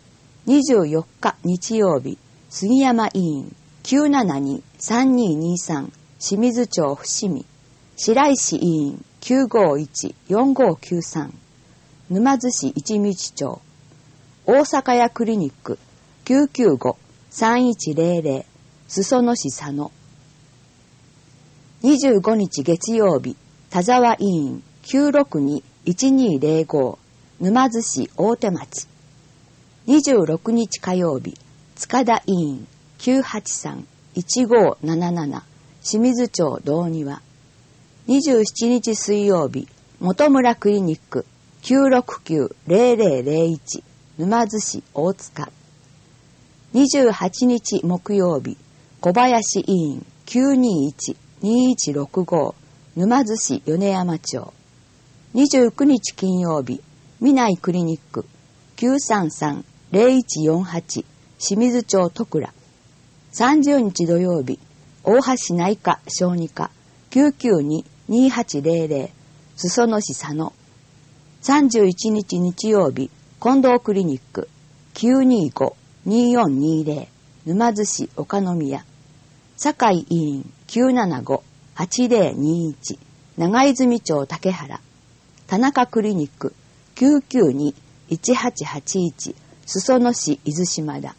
にじゅうよっか日曜日、杉山委員 きゅうななにさんにーにーさん 清水町伏見、白石委員 きゅうごいちよんごきゅうさん、沼津市一道町、大阪屋クリニック きゅうきゅうごさんいちゼロゼロ 裾野市佐野。にじゅうごにち月曜日、田沢委員 きゅうろくにいちにーゼロご 沼津市大手町。にじゅうろくにち火曜日、塚田委員 きゅうはちさんいちごなななな 清水町道庭。にじゅうしちにち水曜日、本村クリニック きゅうろくきゅうゼロゼロゼロいち 沼津市大塚。にじゅうはちにち木曜日、小林委員 きゅうにいちにいちろくご 沼津市米山町。にじゅうくにち金曜日、南井クリニック きゅうさんさんゼロいちよんはち 清水町戸倉。さんじゅうにち土曜日、大橋内科小児科 きゅうきゅうににはちゼロゼロ 裾野市佐野。さんじゅういちにち日曜日、近藤クリニック きゅうにごによんにゼロ 沼津市岡宮。酒井委員 きゅうななごはちゼロにいち 長泉町竹原。田中クリニック きゅうきゅうにいちはちはちいち 裾野市伊豆島田。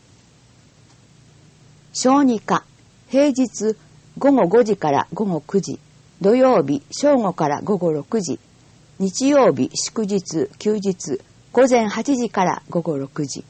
小児科、平日ごごごじからごごくじ、土曜日正午からごごろくじ、日曜日祝日休日午前はちじからごごろくじ。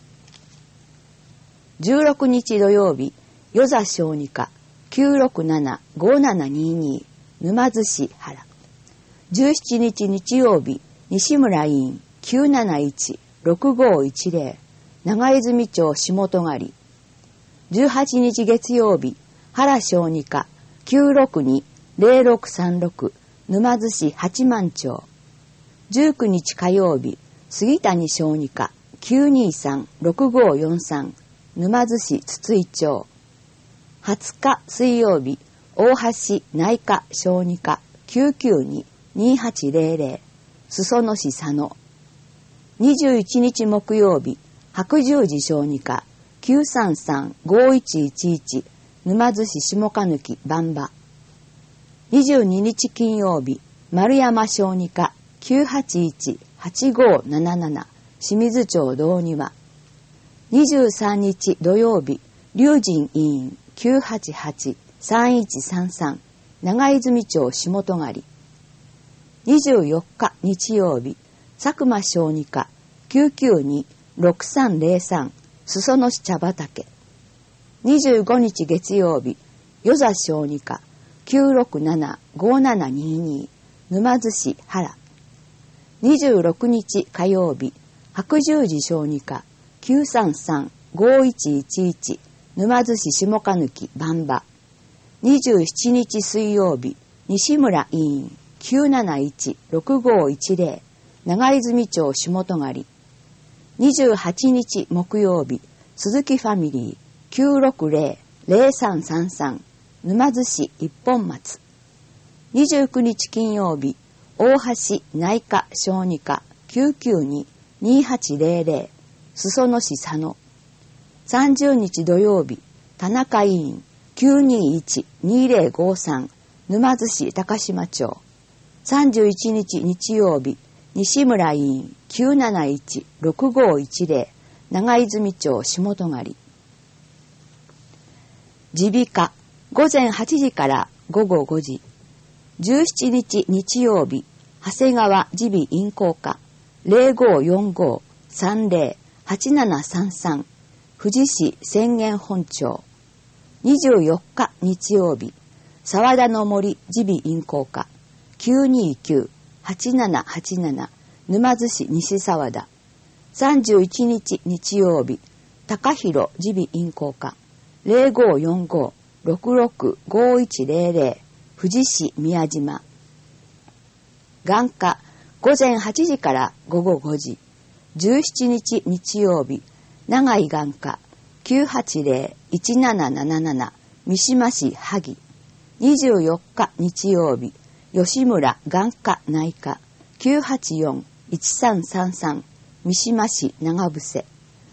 じゅうろくにち土曜日、与座小児科 きゅうろくななごななにに 沼津市原。じゅうしちにち日曜日、西村委員 きゅうなないちろくごいちゼロ 長泉町下戸狩。じゅうはちにち月曜日、原小児科 きゅうろくにゼロろくさんろく 沼津市八幡町。じゅうくにち火曜日、杉谷小児科 きゅうにさんろくごよんさん 沼津市筒井町。はつか水曜日、大橋内科小児科 きゅうきゅうににはちゼロゼロ 裾野市佐野。にじゅういちにち木曜日、白十字小児科 きゅうさんさんごいちいちいち 沼津市下鹿貫番場。にじゅうににち金曜日、丸山小児科 きゅうはちいちはちごなななな 清水町道庭。にじゅうさんにち土曜日、龍神委員 きゅうはちはちさんいちさんさん 長泉町下戸狩。にじゅうよっか日曜日、佐久間小児科 きゅうきゅうにろくさんゼロさん 裾野市茶畑。にじゅうごにち月曜日、与座小児科 きゅうろくななごななにに 沼津市原。にじゅうろくにち火曜日、白十字小児科 きゅうさんさんごいちいちいち 沼津市下鹿貫番場。にじゅうしちにち水曜日、西村委員 きゅうなないちろくごいちゼロ 長泉町下戸狩。にじゅうはちにち木曜日、鈴木ファミリー きゅうろくゼロゼロさんさんさん 沼津市一本松。にじゅうくにち金曜日、大橋内科小児科 きゅうきゅうににはちゼロゼロ 裾野市佐野。さんじゅうにち土曜日、田中委員 きゅうにいちにゼロごさん 沼津市高島町。さんじゅういちにち日曜日、西村委員 きゅうなないちろくごいちゼロ 長泉町下戸狩。耳鼻科、午前はちじからごごごじ。じゅうしちにち日曜日、長谷川耳鼻咽喉科 ゼロごよんごさんゼロはちななさんさん 富士市浅間本町。にじゅうよっか日曜日、沢田の森耳鼻咽喉科 きゅうにきゅうはちななはちなな 沼津市西沢田。さんじゅういちにち日曜日、高広耳鼻咽喉科 ゼロごよんごろくろくごいちゼロゼロ 富士市宮島。眼科、午前はちじからごごごじ。じゅうしちにち日曜日、長井眼科 きゅうはちゼロいちなななななな 三島市萩。にじゅうよっか日曜日、吉村眼科内科 きゅうはちよんいちさんさんさん 三島市長伏。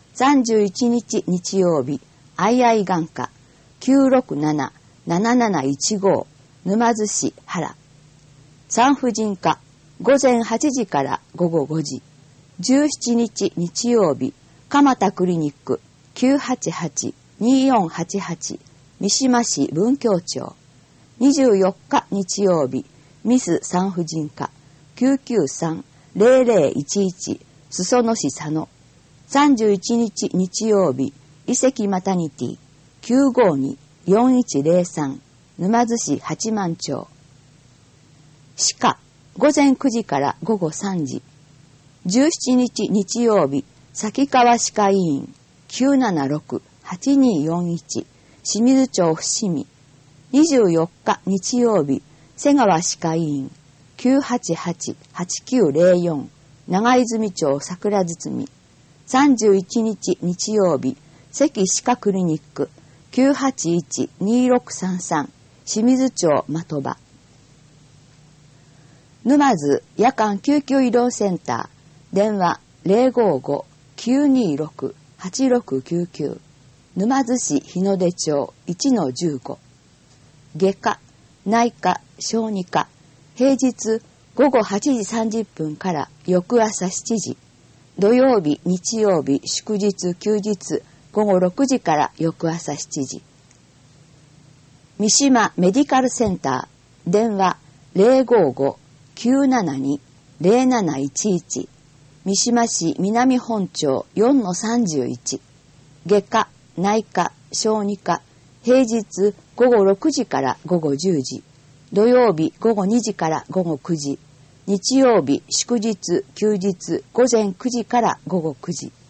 さんじゅういちにち日曜日、相合眼科 きゅうろくなななななないちご 沼津市原。産婦人科午前はちじから午後ごじ。じゅうしちにち日曜日、蒲田クリニック きゅうはちはちによんはちはち 三島市文京町。にじゅうよっか日曜日、ミス産婦人科 きゅうきゅうさんぜろぜろいちいち 裾野市佐野。さんじゅういちにち日曜日、遺跡マタニティ きゅうごによんいちぜろさん 沼津市八幡町。歯科午前くじから午後さんじ。じゅうしちにち日曜日、崎川歯科医院 きゅうななろくはちによんいち 清水町伏見。にじゅうよっか日曜日、瀬川歯科医院 きゅうはちはちはちきゅうぜろよん 長泉町桜堤。さんじゅういちにち日曜日、関歯科クリニック きゅうはちいちにろくさんさん 清水町的場。沼津夜間救急医療センター、電話 ぜろごごきゅうにろくはちろくきゅうきゅう 沼津市日の出町 いちのじゅうご。外科、内科、小児科、平日午後はちじさんじゅっぷんから翌朝しちじ。土曜日、日曜日、祝日、休日、午後ろくじから翌朝しちじ。三島メディカルセンター、電話 ぜろごごきゅうななにぜろなないちいち 三島市南本町 よんのさんじゅういち。外科、内科、小児科、平日午後ろくじから午後じゅうじ。土曜日午後にじから午後くじ。日曜日、祝日、休日、午前くじから午後くじ。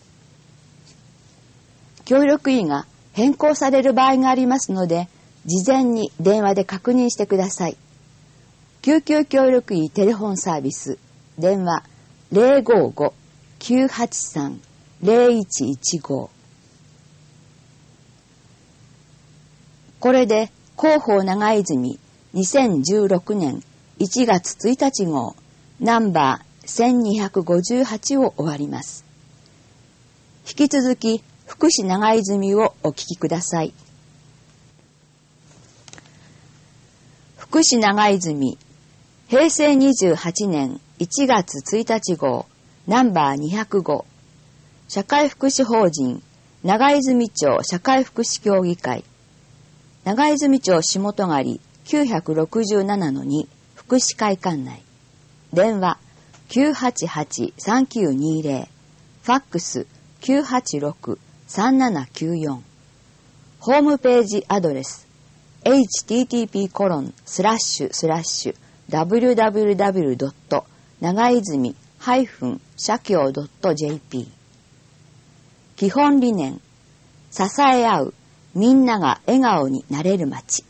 協力医が変更される場合がありますので、事前に電話で確認してください。救急協力医テレフォンサービス、電話 ぜろごごきゅうはちさんぜろいちいちご。これで広報長泉にせんじゅうろくねんいちがつついたち号ナンバーせんにひゃくごじゅうはちを終わります。引き続き福祉長泉をお聞きください。福祉長泉へいせいにじゅうはちねんいちがつついたち号ナンバーにひゃくご。社会福祉法人長泉町社会福祉協議会、長泉町下戸狩きゅうろくななのに福祉会館内。電話 きゅうはちはちさんきゅうにぜろ、ファックス きゅうはちろくさんななきゅうよん。ホームページアドレス エイチティーティーピーコロンスラッシュスラッシュダブリューダブリューダブリュードット長泉社協ドットジェーピー。 基本理念、支え合う、みんなが笑顔になれる街。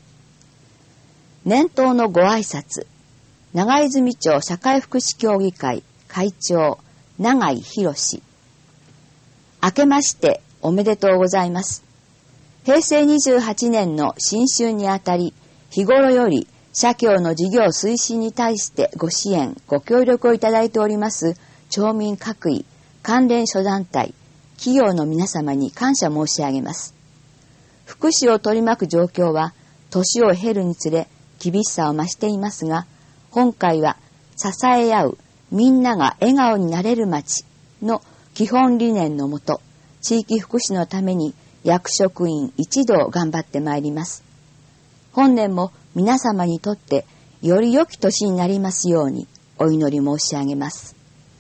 年頭のご挨拶、長泉町社会福祉協議会会長永井博。明けましておめでとうございます。へいせいにじゅうはちねんの新春にあたり、日頃より社協の事業推進に対してご支援ご協力をいただいております町民各位関連諸団体企業の皆様に感謝申し上げます。福祉を取り巻く状況は年を経るにつれ厳しさを増していますが、今回は支え合う、みんなが笑顔になれる街の基本理念のもと、地域福祉のために役職員一同頑張ってまいります。本年も皆様にとってより良き年になりますようにお祈り申し上げます。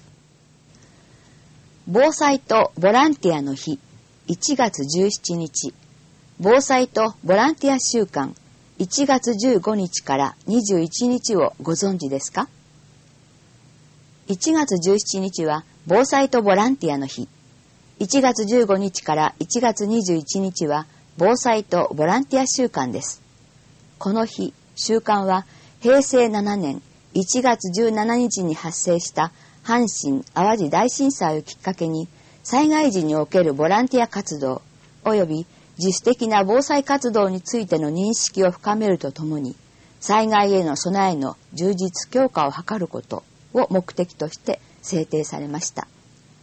防災とボランティアの日、いちがつじゅうしちにち、防災とボランティア週間、いちがつじゅうごにちからにじゅういちにちをご存知ですか？いちがつじゅうしちにちは防災とボランティアの日。いちがつじゅうごにちからいちがつにじゅういちにちは防災とボランティア週間です。この日、週間はへいせいななねんいちがつじゅうしちにちに発生した阪神・淡路大震災をきっかけに災害時におけるボランティア活動及び自主的な防災活動についての認識を深めるとともに、災害への備えの充実強化を図ることを目的として制定されました。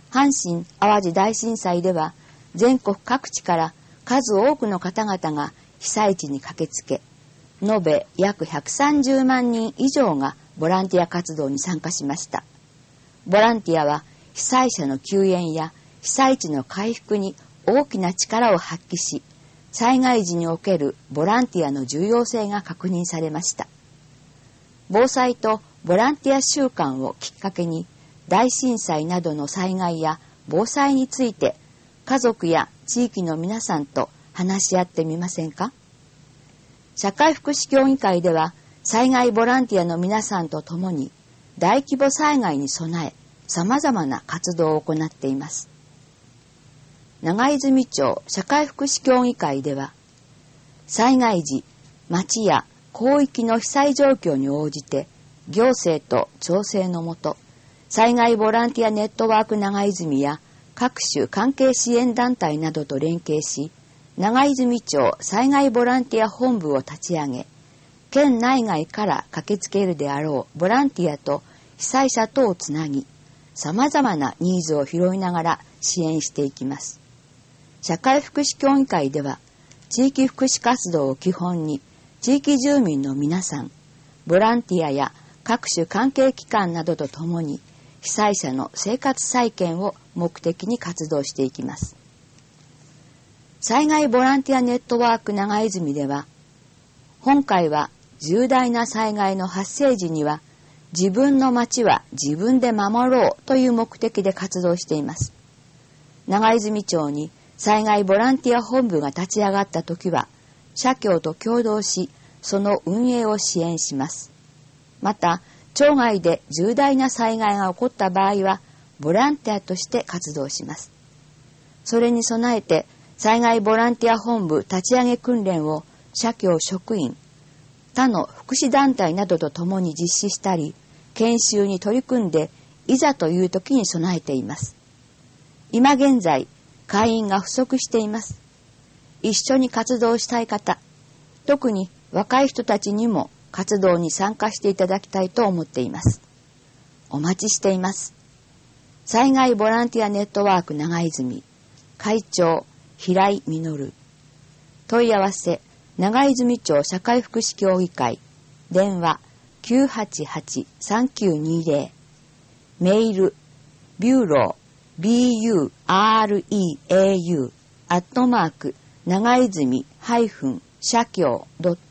阪神・淡路大震災では全国各地から数多くの方々が被災地に駆けつけ、延べ約ひゃくさんじゅうまんにん以上がボランティア活動に参加しました。ボランティアは被災者の救援や被災地の回復に大きな力を発揮し、災害時におけるボランティアの重要性が確認されました。防災とボランティア週間をきっかけに、大震災などの災害や防災について家族や地域の皆さんと話し合ってみませんか？社会福祉協議会では災害ボランティアの皆さんと共に大規模災害に備え様々な活動を行っています。長泉町社会福祉協議会では災害時、町や広域の被災状況に応じて行政と調整のもと、災害ボランティアネットワーク長泉や各種関係支援団体などと連携し、長泉町災害ボランティア本部を立ち上げ、県内外から駆けつけるであろうボランティアと被災者とをつなぎ、様々なニーズを拾いながら支援していきます。社会福祉協議会では、地域福祉活動を基本に、地域住民の皆さん、ボランティアや各種関係機関などとともに、被災者の生活再建を目的に活動していきます。災害ボランティアネットワーク長泉では、本会は重大な災害の発生時には、自分の町は自分で守ろうという目的で活動しています。長泉町に災害ボランティア本部が立ち上がったときは、社協と共同し、その運営を支援します。また、町外で重大な災害が起こった場合は、ボランティアとして活動します。それに備えて、災害ボランティア本部立ち上げ訓練を社協職員、他の福祉団体などと共に実施したり、研修に取り組んで、いざという時に備えています。今現在、会員が不足しています。一緒に活動したい方、特に若い人たちにも活動に参加していただきたいと思っています。お待ちしています。災害ボランティアネットワーク長泉、会長、平井実。問い合わせ、長泉町社会福祉協議会、電話 きゅうはちはちさんきゅうにゼロ、メール、ビューロー、ビーユーアールイーエーユー、アットマーク、長泉社協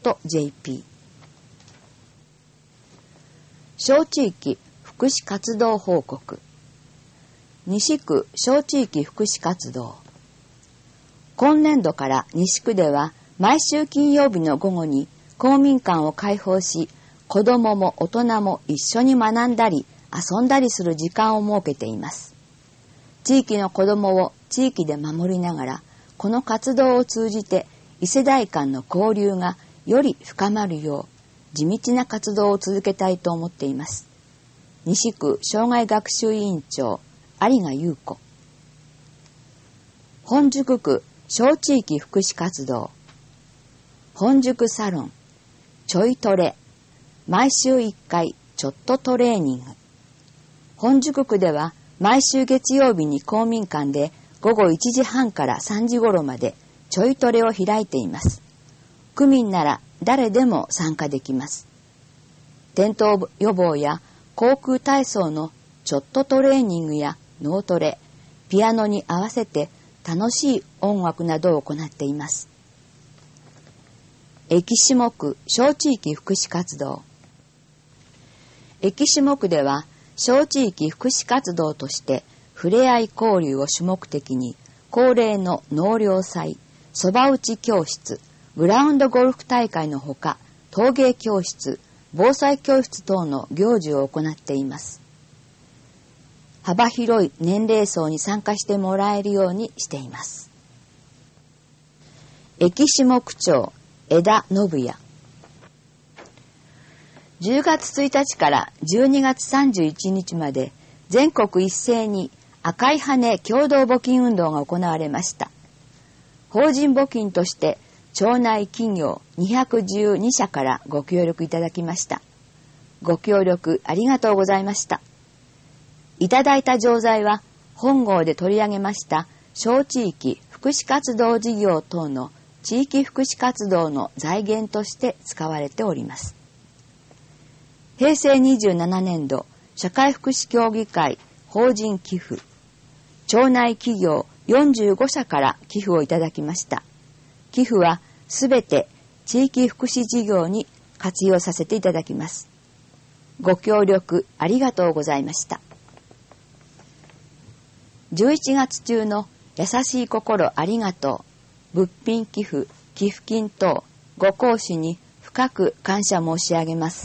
.jp。小地域福祉活動報告。西区小地域福祉活動。今年度から西区では毎週金曜日の午後に公民館を開放し、子どもも大人も一緒に学んだり遊んだりする時間を設けています。地域の子どもを地域で守りながら、この活動を通じて異世代間の交流がより深まるよう地道な活動を続けたいと思っています。西区障害学習委員長有賀優子。本宿区小地域福祉活動。本宿サロンちょいトレ、毎週いっかいちょっとトレーニング。本宿区では毎週月曜日に公民館で午後いちじはんからさんじ頃までちょいトレを開いています。区民なら誰でも参加できます。転倒予防や航空体操のちょっとトレーニングや脳トレ、ピアノに合わせて楽しい音楽などを行っています。駅下区小地域福祉活動。駅下区では小地域福祉活動としてふれあい交流を主目的に恒例の納涼祭、そば打ち教室、グラウンドゴルフ大会のほか陶芸教室、防災教室等の行事を行っています。幅広い年齢層に参加してもらえるようにしています。駅下区長枝信也。じゅうがつついたちからじゅうにがつさんじゅういちにちまで全国一斉に赤い羽共同募金運動が行われました。法人募金として町内企業にひゃくじゅうにしゃからご協力いただきました。ご協力ありがとうございました。いただいた錠剤は本号で取り上げました小地域福祉活動事業等の地域福祉活動の財源として使われております。へいせいにじゅうななねんど社会福祉協議会法人寄付、町内企業よんじゅうごしゃから寄付をいただきました。寄付はすべて地域福祉事業に活用させていただきます。ご協力ありがとうございました。じゅういちがつ中の優しい心ありがとう、物品寄付、寄付金等、ご講師に深く感謝申し上げます。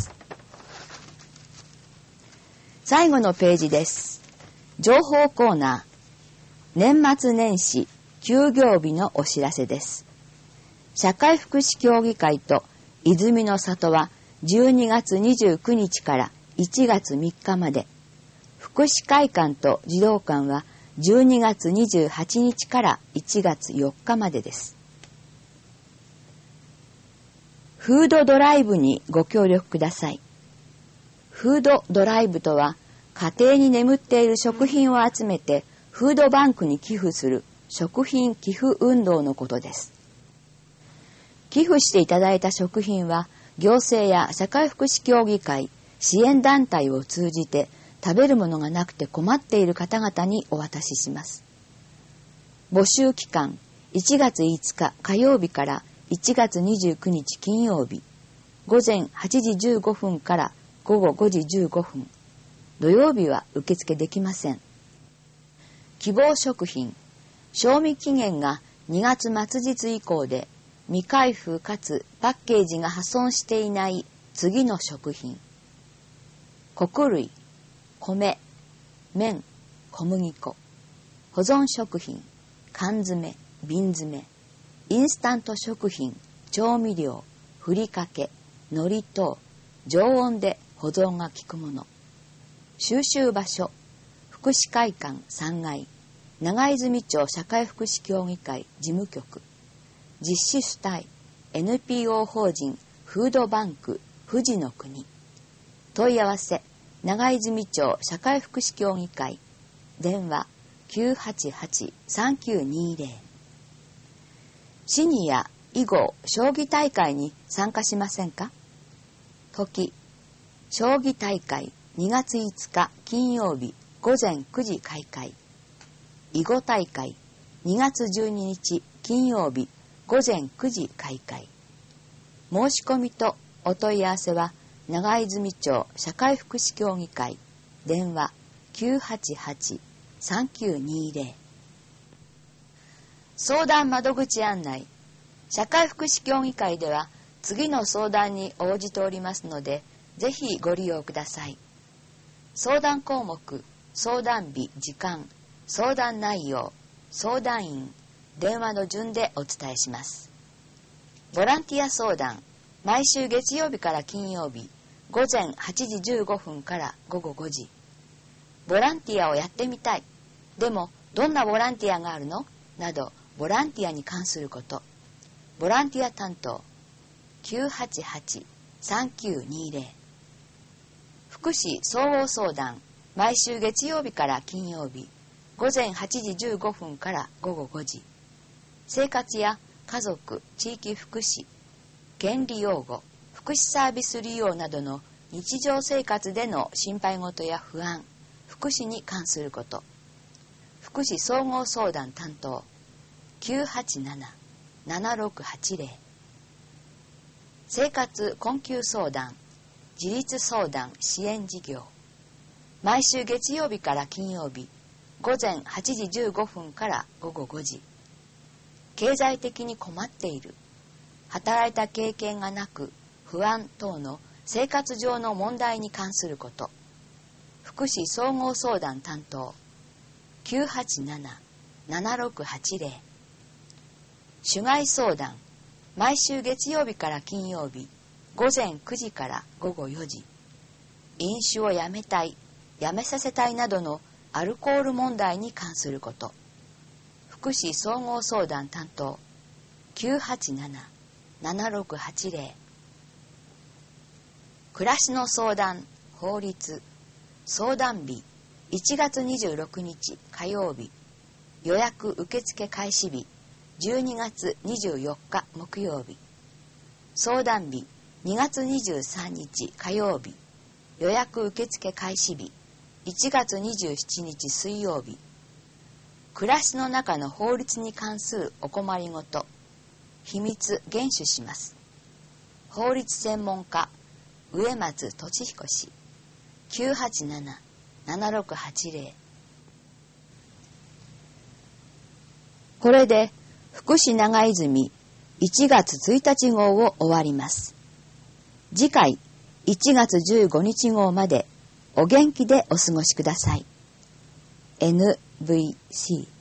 最後のページです。情報コーナー、年末年始休業日のお知らせです。社会福祉協議会と泉の里はじゅうにがつにじゅうくにちからいちがつみっかまで、福祉会館と児童館はじゅうにがつにじゅうはちにちからいちがつよっかまでです。フードドライブにご協力ください。フードドライブとは、家庭に眠っている食品を集めてフードバンクに寄付する食品寄付運動のことです。寄付していただいた食品は、行政や社会福祉協議会、支援団体を通じて食べるものがなくて困っている方々にお渡しします。募集期間、いちがついつか火曜日からいちがつにじゅうくにち金曜日、ごぜんはちじじゅうごふんからごごごじじゅうごふん、土曜日は受付できません。希望食品、賞味期限がにがつまつじつ以降で未開封かつパッケージが破損していない次の食品。穀類、米、麺、小麦粉、保存食品、缶詰、瓶詰、インスタント食品、調味料、ふりかけ、海苔等、常温で保存が効くもの。収集場所、福祉会館さんがい、長泉町社会福祉協議会事務局。実施主体、エヌピーオー 法人フードバンク富士の国。問い合わせ、長泉町社会福祉協議会。電話 きゅうはちはち さんきゅうにゼロ。シニア囲碁将棋大会に参加しませんか？時、将棋大会にがついつか金曜日ごぜんくじ開会。囲碁大会にがつじゅうににち金曜日ごぜんくじ開会。申し込みとお問い合わせは長泉町社会福祉協議会。電話 きゅうはちはち さんきゅうにゼロ。相談窓口案内。社会福祉協議会では次の相談に応じておりますので、ぜひご利用ください。相談項目、相談日、時間、相談内容、相談員、電話の順でお伝えします。ボランティア相談、毎週月曜日から金曜日、ごぜんはちじじゅうごふんからごごごじ。ボランティアをやってみたい。でも、どんなボランティアがあるの？など、ボランティアに関すること。ボランティア担当、きゅうはちはち さんきゅうにゼロ。福祉総合相談、毎週月曜日から金曜日、ごぜんはちじじゅうごふんからごごごじ。生活や家族、地域福祉、権利擁護、福祉サービス利用などの日常生活での心配事や不安、福祉に関すること。福祉総合相談担当、きゅうはちなな ななろくはちゼロ。生活困窮相談、自立相談支援事業。毎週月曜日から金曜日、ごぜんはちじじゅうごふんからごごごじ。経済的に困っている。働いた経験がなく、不安等の生活上の問題に関すること。福祉総合相談担当、きゅうはちなな ななろくはちゼロ。主害相談、毎週月曜日から金曜日、ごぜんくじからごごよじ。飲酒をやめたい、やめさせたいなどのアルコール問題に関すること。福祉総合相談担当、きゅうはちなな ななろくはちゼロ。暮らしの相談、法律、相談日、 いちがつにじゅうろくにち火曜日、予約受付開始日じゅうにがつにじゅうよっか木曜日、相談日にがつにじゅうさんにち火曜日、予約受付開始日いちがつにじゅうしちにち水曜日、暮らしの中の法律に関するお困りごと、秘密厳守します。法律専門家植松俊彦氏 きゅうはちなな ななろくはちゼロ。 これで福祉長泉いちがつついたち号を終わります。次回いちがつじゅうごにち号までお元気でお過ごしください。エヌブイシー